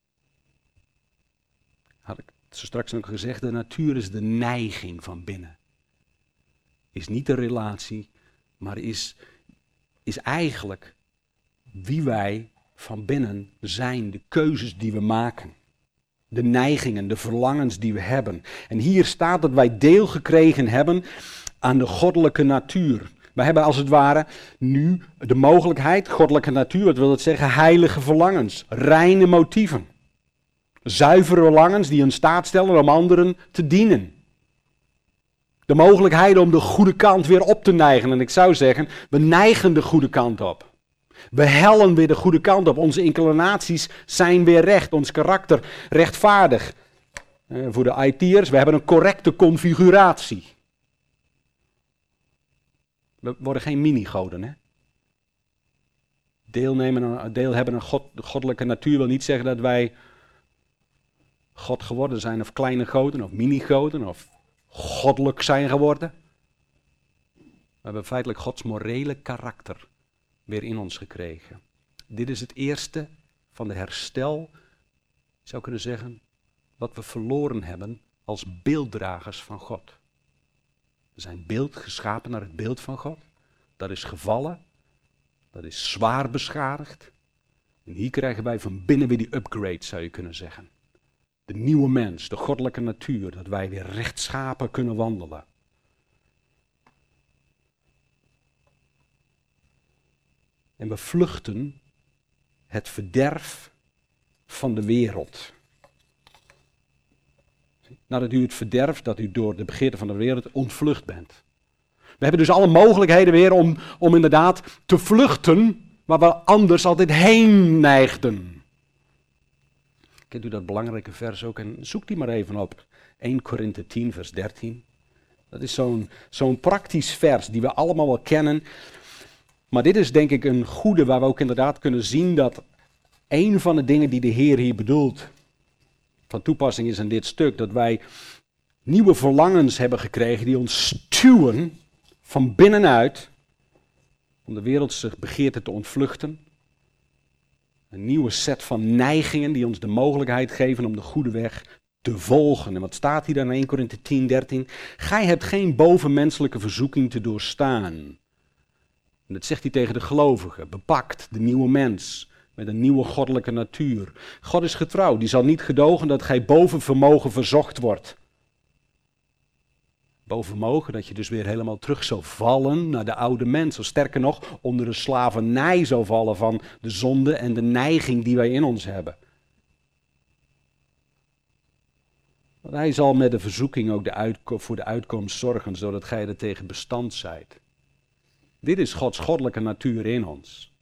Had ik zo straks nog gezegd, de natuur is de neiging van binnen. Is niet de relatie, maar is eigenlijk wie wij van binnen zijn, de keuzes die we maken. De neigingen, de verlangens die we hebben. En hier staat dat wij deel gekregen hebben aan de goddelijke natuur. Wij hebben als het ware nu de mogelijkheid, goddelijke natuur, wat wil het zeggen? Heilige verlangens, reine motieven. Zuivere verlangens die in staat stellen om anderen te dienen. De mogelijkheden om de goede kant weer op te neigen. En ik zou zeggen, we neigen de goede kant op. We hellen weer de goede kant op. Onze inclinaties zijn weer recht. Ons karakter rechtvaardig. Voor de IT'ers, we hebben een correcte configuratie. We worden geen minigoden, hè? Deel hebben aan de goddelijke natuur wil niet zeggen dat wij God geworden zijn, of kleine goden, of minigoden, of goddelijk zijn geworden. We hebben feitelijk Gods morele karakter weer in ons gekregen. Dit is het eerste van de herstel, ik zou kunnen zeggen, wat we verloren hebben als beelddragers van God. We zijn beeld geschapen naar het beeld van God. Dat is gevallen. Dat is zwaar beschadigd. En hier krijgen wij van binnen weer die upgrade, zou je kunnen zeggen. De nieuwe mens, de goddelijke natuur, dat wij weer rechtschapen kunnen wandelen. En we vluchten het verderf van de wereld. Nadat u het verderf, dat u door de begeerte van de wereld ontvlucht bent. We hebben dus alle mogelijkheden weer om inderdaad te vluchten waar we anders altijd heen neigden. Kent u dat belangrijke vers ook? En zoek die maar even op. 1 Korinthe 10 vers 13. Dat is zo'n praktisch vers die we allemaal wel kennen. Maar dit is denk ik een goede waar we ook inderdaad kunnen zien dat een van de dingen die de Heer hier bedoelt van toepassing is in dit stuk. Dat wij nieuwe verlangens hebben gekregen die ons stuwen van binnenuit om de wereldse begeerte te ontvluchten. Een nieuwe set van neigingen die ons de mogelijkheid geven om de goede weg te volgen. En wat staat hier dan in 1 Korinthe 10, 13? Gij hebt geen bovenmenselijke verzoeking te doorstaan. En dat zegt hij tegen de gelovigen. Bepakt de nieuwe mens met een nieuwe goddelijke natuur. God is getrouw, die zal niet gedogen dat gij boven vermogen verzocht wordt. Boven vermogen, dat je dus weer helemaal terug zou vallen naar de oude mens. Of sterker nog, onder de slavernij zou vallen van de zonde en de neiging die wij in ons hebben. Want hij zal met de verzoeking ook voor de uitkomst zorgen, zodat gij er tegen bestand zijt. Dit is Gods goddelijke natuur in ons.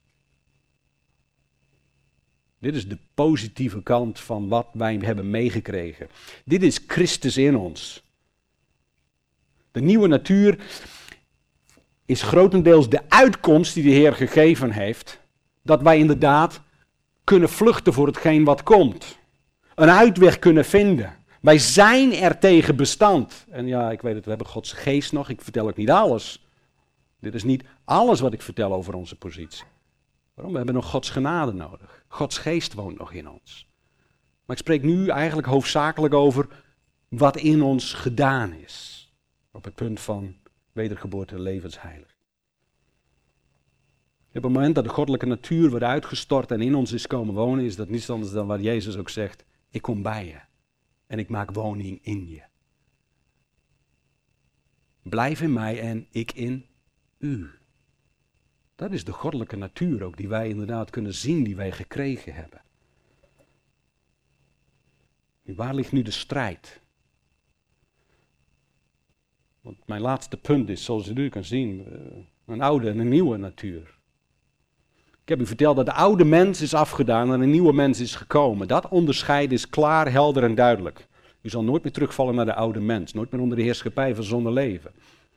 Dit is de positieve kant van wat wij hebben meegekregen. Dit is Christus in ons. De nieuwe natuur is grotendeels de uitkomst die de Heer gegeven heeft, dat wij inderdaad kunnen vluchten voor hetgeen wat komt. Een uitweg kunnen vinden. Wij zijn er tegen bestand. En ja, ik weet het, we hebben Gods geest nog, ik vertel ook niet alles. Dit is niet alles wat ik vertel over onze positie. Waarom? We hebben nog Gods genade nodig. Gods geest woont nog in ons. Maar ik spreek nu eigenlijk hoofdzakelijk over wat in ons gedaan is. Op het punt van wedergeboorte en levensheilig. Op het moment dat de goddelijke natuur wordt uitgestort en in ons is komen wonen, is dat niets anders dan wat Jezus ook zegt. Ik kom bij je en ik maak woning in je. Blijf in mij en ik in u. Dat is de goddelijke natuur ook die wij inderdaad kunnen zien, die wij gekregen hebben. Waar ligt nu de strijd? Want mijn laatste punt is, zoals u nu kan zien, een oude en een nieuwe natuur. Ik heb u verteld dat de oude mens is afgedaan en een nieuwe mens is gekomen. Dat onderscheid is klaar, helder en duidelijk. U zal nooit meer terugvallen naar de oude mens, nooit meer onder de heerschappij van zonde leven.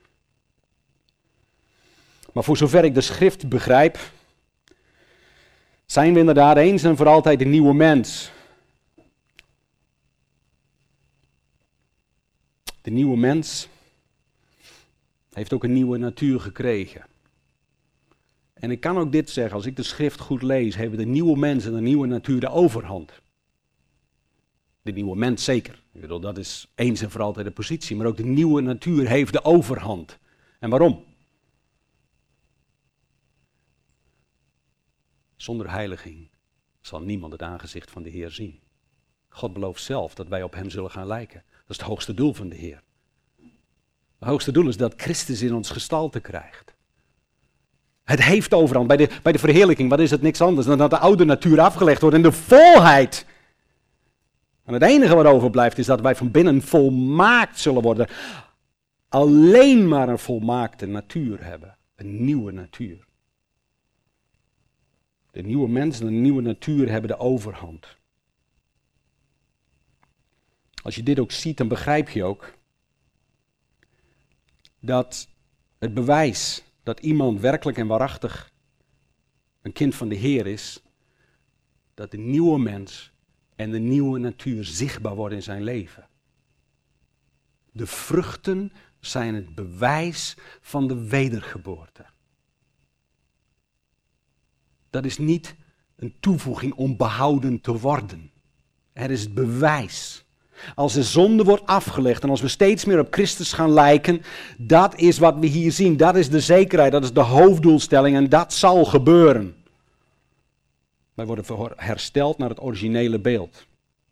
Maar voor zover ik de schrift begrijp, zijn we inderdaad eens en voor altijd een nieuwe mens. De nieuwe mens heeft ook een nieuwe natuur gekregen. En ik kan ook dit zeggen, als ik de schrift goed lees, hebben de nieuwe mens en de nieuwe natuur de overhand. De nieuwe mens zeker. Ik bedoel, dat is eens en voor altijd de positie. Maar ook de nieuwe natuur heeft de overhand. En waarom? Zonder heiliging zal niemand het aangezicht van de Heer zien. God belooft zelf dat wij op hem zullen gaan lijken. Dat is het hoogste doel van de Heer. Het hoogste doel is dat Christus in ons gestalte krijgt. Het heeft overhand. Bij de verheerlijking, wat is het niks anders dan dat de oude natuur afgelegd wordt en de volheid En het enige wat overblijft is dat wij van binnen volmaakt zullen worden. Alleen maar een volmaakte natuur hebben. Een nieuwe natuur. De nieuwe mens en de nieuwe natuur hebben de overhand. Als je dit ook ziet, dan begrijp je ook dat het bewijs dat iemand werkelijk en waarachtig een kind van de Heer is, dat de nieuwe mens en de nieuwe natuur zichtbaar worden in zijn leven. De vruchten zijn het bewijs van de wedergeboorte. Dat is niet een toevoeging om behouden te worden. Er is het bewijs. Als de zonde wordt afgelegd en als we steeds meer op Christus gaan lijken, dat is wat we hier zien. Dat is de zekerheid, dat is de hoofddoelstelling en dat zal gebeuren. Wij worden hersteld naar het originele beeld.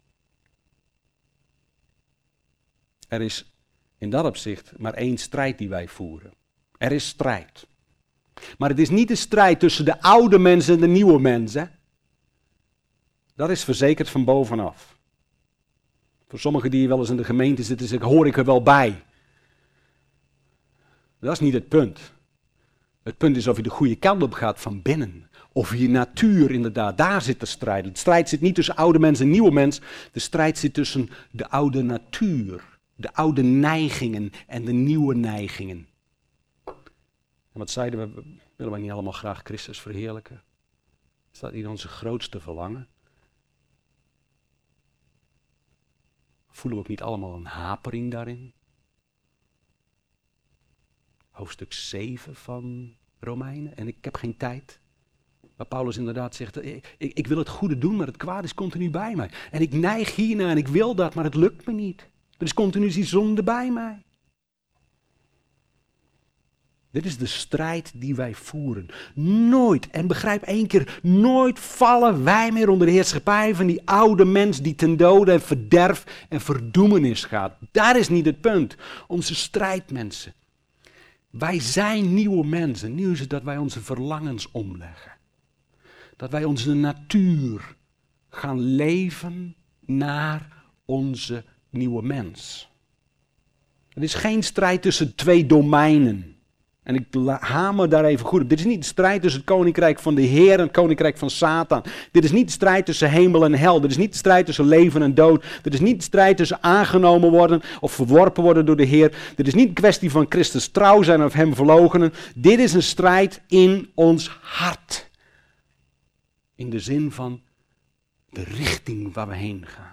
Er is in dat opzicht maar één strijd die wij voeren. Er is strijd. Maar het is niet de strijd tussen de oude mensen en de nieuwe mensen. Dat is verzekerd van bovenaf. Voor sommigen die wel eens in de gemeente zitten, hoor ik er wel bij. Dat is niet het punt. Het punt is of je de goede kant op gaat van binnen. Of je natuur inderdaad, daar zit de strijd. De strijd zit niet tussen oude mens en nieuwe mens. De strijd zit tussen de oude natuur, de oude neigingen en de nieuwe neigingen. En wat zeiden we, willen wij niet allemaal graag Christus verheerlijken? Is dat niet onze grootste verlangen? Voelen we ook niet allemaal een hapering daarin? Hoofdstuk 7 van Romeinen. En ik heb geen tijd. Waar Paulus inderdaad zegt, ik wil het goede doen, maar het kwaad is continu bij mij. En ik neig hiernaar en ik wil dat, maar het lukt me niet. Er is continu die zonde bij mij. Dit is de strijd die wij voeren. Nooit, en begrijp één keer, nooit vallen wij meer onder de heerschappij van die oude mens die ten dode en verderf en verdoemenis gaat. Daar is niet het punt. Onze strijd, mensen. Wij zijn nieuwe mensen. Nieuw is het dat wij onze verlangens omleggen. Dat wij onze natuur gaan leven naar onze nieuwe mens. Het is geen strijd tussen twee domeinen. En ik hamer daar even goed op. Dit is niet de strijd tussen het koninkrijk van de Heer en het koninkrijk van Satan. Dit is niet de strijd tussen hemel en hel. Dit is niet de strijd tussen leven en dood. Dit is niet de strijd tussen aangenomen worden of verworpen worden door de Heer. Dit is niet een kwestie van Christus trouw zijn of hem verloochenen. Dit is een strijd in ons hart. In de zin van de richting waar we heen gaan.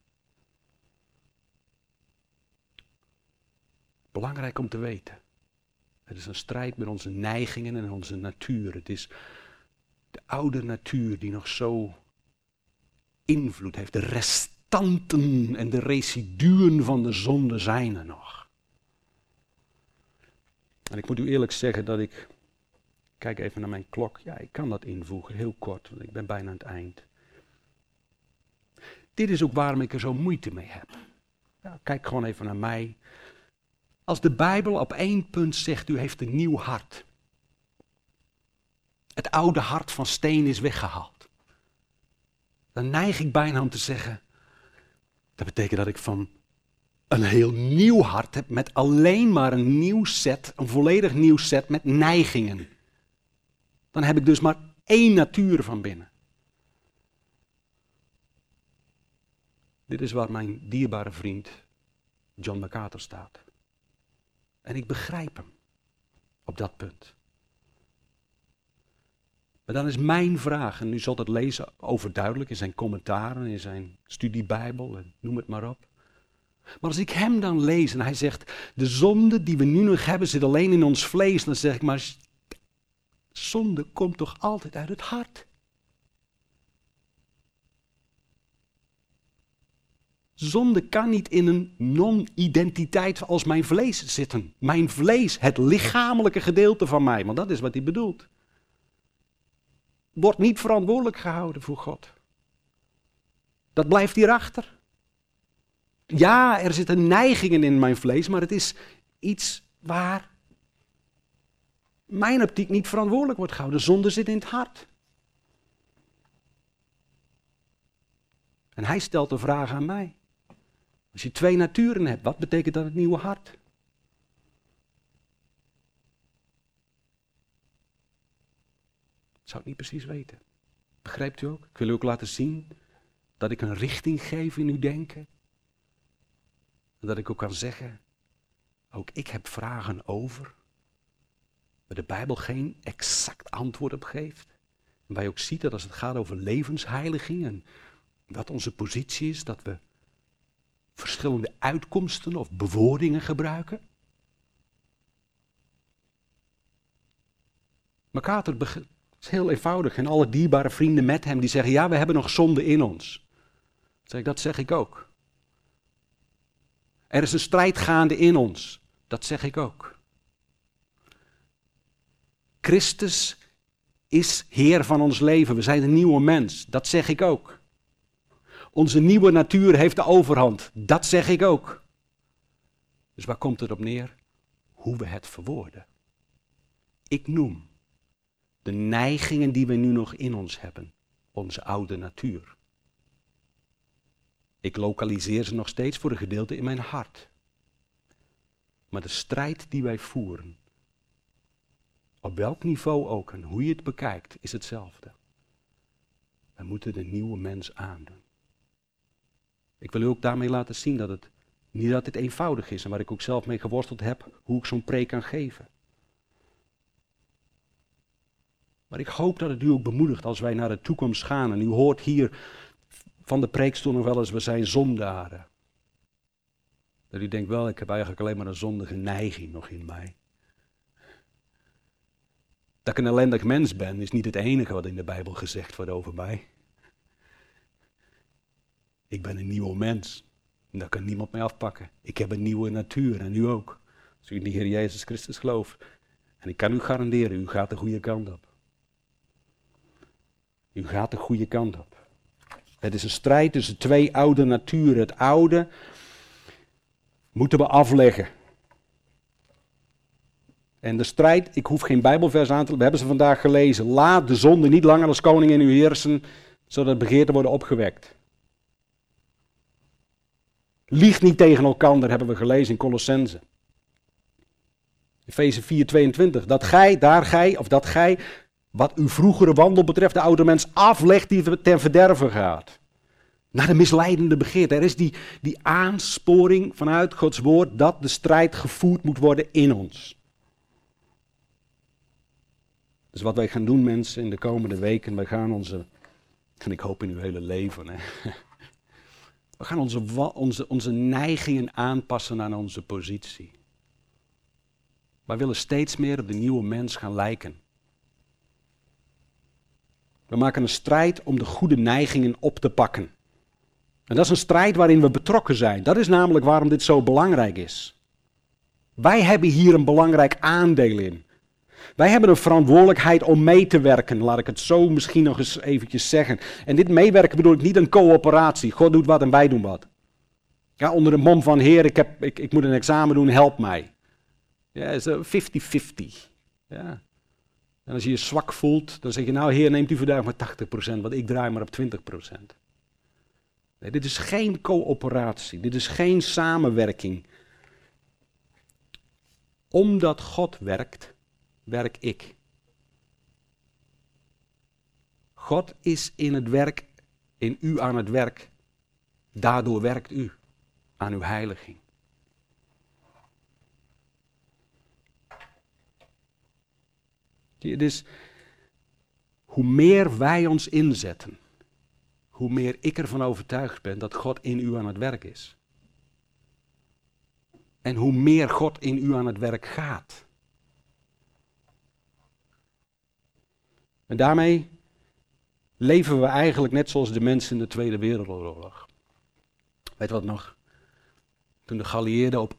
Belangrijk om te weten. Het is een strijd met onze neigingen en onze natuur. Het is de oude natuur die nog zo invloed heeft. De restanten en de residuen van de zonde zijn er nog. En ik moet u eerlijk zeggen dat ik kijk even naar mijn klok. Ja, ik kan dat invoegen, heel kort, want ik ben bijna aan het eind. Dit is ook waarom ik er zo moeite mee heb. Ja, kijk gewoon even naar mij. Als de Bijbel op één punt zegt, u heeft een nieuw hart. Het oude hart van steen is weggehaald. Dan neig ik bijna om te zeggen, dat betekent dat ik van een heel nieuw hart heb met alleen maar een nieuw set, een volledig nieuw set met neigingen. Dan heb ik dus maar één natuur van binnen. Dit is waar mijn dierbare vriend John MacArthur staat. En ik begrijp hem op dat punt. Maar dan is mijn vraag, en u zult het lezen overduidelijk in zijn commentaren, in zijn studiebijbel, en noem het maar op. Maar als ik hem dan lees en hij zegt, de zonde die we nu nog hebben zit alleen in ons vlees, dan zeg ik, maar zonde komt toch altijd uit het hart. Zonde kan niet in een non-identiteit als mijn vlees zitten. Mijn vlees, het lichamelijke gedeelte van mij, want dat is wat hij bedoelt. Wordt niet verantwoordelijk gehouden voor God. Dat blijft hierachter. Ja, er zitten neigingen in mijn vlees, maar het is iets waar mijn optiek niet verantwoordelijk wordt gehouden. Zonde zit in het hart. En hij stelt de vraag aan mij. Als je 2 naturen hebt, wat betekent dat het nieuwe hart? Ik zou het niet precies weten. Begrijpt u ook? Ik wil u ook laten zien dat ik een richting geef in uw denken. En dat ik ook kan zeggen, ook ik heb vragen over, waar de Bijbel geen exact antwoord op geeft. En waar je ook ziet dat als het gaat over levensheiliging en wat onze positie is, dat we verschillende uitkomsten of bewoordingen gebruiken. MacArthur is heel eenvoudig en alle dierbare vrienden met hem die zeggen, ja, we hebben nog zonde in ons. Dat zeg ik ook. Er is een strijd gaande in ons. Dat zeg ik ook. Christus is Heer van ons leven. We zijn een nieuwe mens. Dat zeg ik ook. Onze nieuwe natuur heeft de overhand. Dat zeg ik ook. Dus waar komt het op neer? Hoe we het verwoorden. Ik noem de neigingen die we nu nog in ons hebben. Onze oude natuur. Ik lokaliseer ze nog steeds voor een gedeelte in mijn hart. Maar de strijd die wij voeren, op welk niveau ook en hoe je het bekijkt, is hetzelfde. We moeten de nieuwe mens aandoen. Ik wil u ook daarmee laten zien dat het niet altijd eenvoudig is en waar ik ook zelf mee geworsteld heb, hoe ik zo'n preek kan geven. Maar ik hoop dat het u ook bemoedigt als wij naar de toekomst gaan. En u hoort hier van de preekstoel nog wel eens, we zijn zondaren. Dat u denkt, wel, ik heb eigenlijk alleen maar een zondige neiging nog in mij. Dat ik een ellendig mens ben, is niet het enige wat in de Bijbel gezegd wordt over mij. Ik ben een nieuwe mens. En daar kan niemand mij afpakken. Ik heb een nieuwe natuur en u ook. Als u in de Heer Jezus Christus gelooft. En ik kan u garanderen, u gaat de goede kant op. U gaat de goede kant op. Het is een strijd tussen 2 oude naturen. Het oude moeten we afleggen. En de strijd, ik hoef geen Bijbelvers aan te we hebben ze vandaag gelezen. Laat de zonde niet langer als koning in u heersen, zodat begeerten worden opgewekt. Lieg niet tegen elkaar, hebben we gelezen in Colossense. Efeze 4:22. Dat gij, wat uw vroegere wandel betreft, de oude mens aflegt die ten verderven gaat. Naar de misleidende begeerte. Er is die aansporing vanuit Gods woord dat de strijd gevoerd moet worden in ons. Dus wat wij gaan doen, mensen, in de komende weken, wij gaan en ik hoop in uw hele leven, hè. We gaan onze neigingen aanpassen aan onze positie. Wij willen steeds meer op de nieuwe mens gaan lijken. We maken een strijd om de goede neigingen op te pakken. En dat is een strijd waarin we betrokken zijn. Dat is namelijk waarom dit zo belangrijk is. Wij hebben hier een belangrijk aandeel in. Wij hebben een verantwoordelijkheid om mee te werken. Laat ik het zo misschien nog eens eventjes zeggen. En dit meewerken bedoel ik niet een coöperatie. God doet wat en wij doen wat. Ja, onder de mom van Heer, ik moet een examen doen, help mij. Ja, het is 50-50. Ja. En als je je zwak voelt, dan zeg je nou Heer, neemt u vandaag maar 80%, want ik draai maar op 20%. Nee, dit is geen coöperatie, dit is geen samenwerking. Omdat God werkt, werk ik. God is in het werk, in u aan het werk. Daardoor werkt u aan uw heiliging. Dus hoe meer wij ons inzetten, hoe meer ik ervan overtuigd ben dat God in u aan het werk is. En hoe meer God in u aan het werk gaat. En daarmee leven we eigenlijk net zoals de mensen in de Tweede Wereldoorlog. Weet je wat nog? Toen de geallieerden op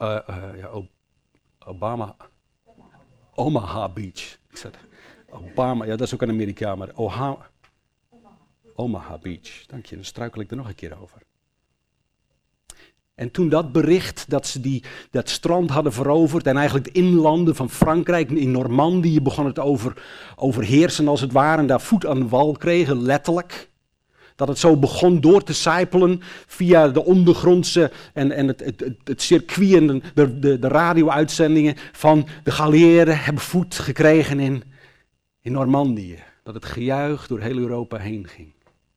Omaha Beach. Ik zei Obama, ja dat is ook een Amerikaan, maar Omaha Beach. Dank je, dan struikel ik er nog een keer over. En toen dat bericht dat ze dat strand hadden veroverd en eigenlijk de inlanden van Frankrijk in Normandië begon het overheersen als het ware en daar voet aan de wal kregen, letterlijk. Dat het zo begon door te sijpelen via de ondergrondse en het circuit en de radio-uitzendingen van de geallieerden hebben voet gekregen in Normandië. Dat het gejuich door heel Europa heen ging.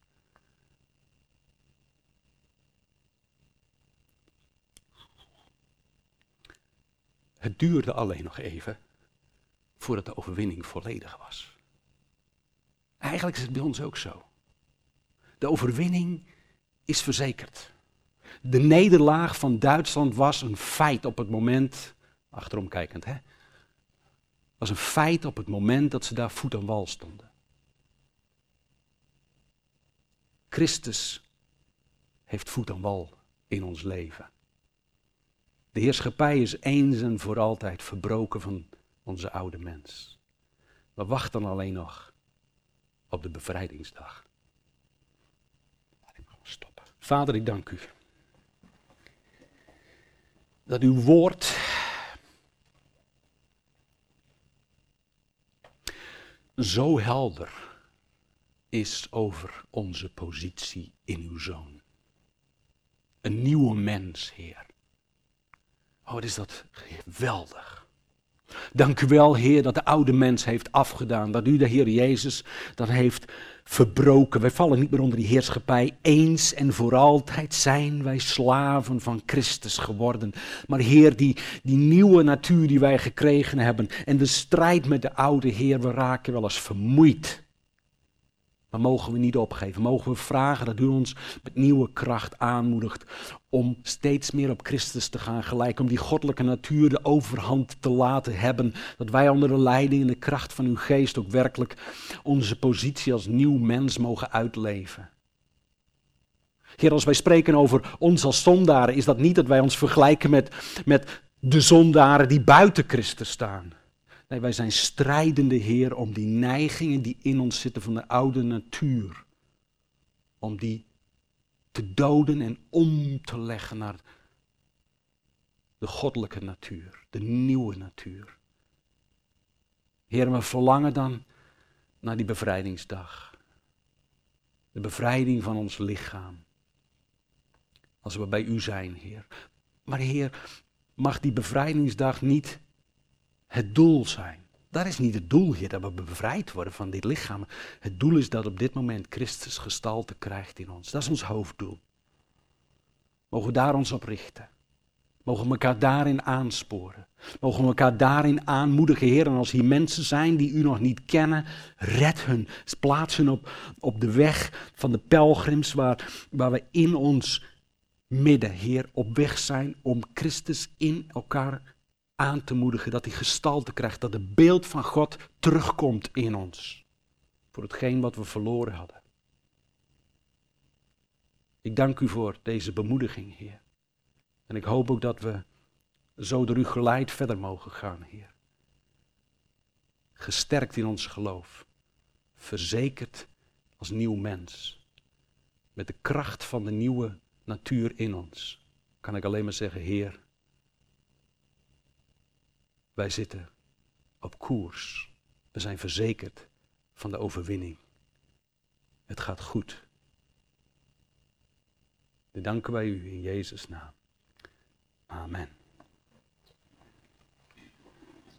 Het duurde alleen nog even voordat de overwinning volledig was. Eigenlijk is het bij ons ook zo. De overwinning is verzekerd. De nederlaag van Duitsland was een feit op het moment, achterom kijkend, was een feit op het moment dat ze daar voet aan wal stonden. Christus heeft voet aan wal in ons leven. De heerschappij is eens en voor altijd verbroken van onze oude mens. We wachten alleen nog op de bevrijdingsdag. Laat ik maar stoppen. Vader, ik dank u. Dat uw woord zo helder is over onze positie in uw Zoon. Een nieuwe mens, Heer. Oh, wat is dat geweldig. Dank u wel, Heer, dat de oude mens heeft afgedaan. Dat u, de Heer Jezus, dat heeft verbroken. Wij vallen niet meer onder die heerschappij. Eens en voor altijd zijn wij slaven van Christus geworden. Maar Heer, die nieuwe natuur die wij gekregen hebben en de strijd met de oude, Heer, we raken wel eens vermoeid. Maar mogen we niet opgeven. Mogen we vragen dat u ons met nieuwe kracht aanmoedigt om steeds meer op Christus te gaan gelijken. Om die goddelijke natuur de overhand te laten hebben. Dat wij onder de leiding en de kracht van uw geest ook werkelijk onze positie als nieuw mens mogen uitleven. Heer, als wij spreken over ons als zondaren, is dat niet dat wij ons vergelijken met de zondaren die buiten Christus staan. Nee, wij zijn strijdende, Heer, om die neigingen die in ons zitten van de oude natuur. Om die te doden en om te leggen naar de goddelijke natuur, de nieuwe natuur. Heer, we verlangen dan naar die bevrijdingsdag. De bevrijding van ons lichaam. Als we bij u zijn, Heer. Maar Heer, mag die bevrijdingsdag niet het doel zijn. Dat is niet het doel, Heer, dat we bevrijd worden van dit lichaam. Het doel is dat op dit moment Christus gestalte krijgt in ons. Dat is ons hoofddoel. Mogen we daar ons op richten. Mogen we elkaar daarin aansporen. Mogen we elkaar daarin aanmoedigen, Heer. En als hier mensen zijn die u nog niet kennen, red hun. Plaats hun op de weg van de pelgrims waar we in ons midden, Heer, op weg zijn om Christus in elkaar aan te moedigen, dat hij gestalte krijgt, dat het beeld van God terugkomt in ons. Voor hetgeen wat we verloren hadden. Ik dank u voor deze bemoediging, Heer. En ik hoop ook dat we zo door u geleid verder mogen gaan, Heer. Gesterkt in ons geloof. Verzekerd als nieuw mens. Met de kracht van de nieuwe natuur in ons. Kan ik alleen maar zeggen, Heer, wij zitten op koers. We zijn verzekerd van de overwinning. Het gaat goed. Dit danken wij u in Jezus' naam. Amen.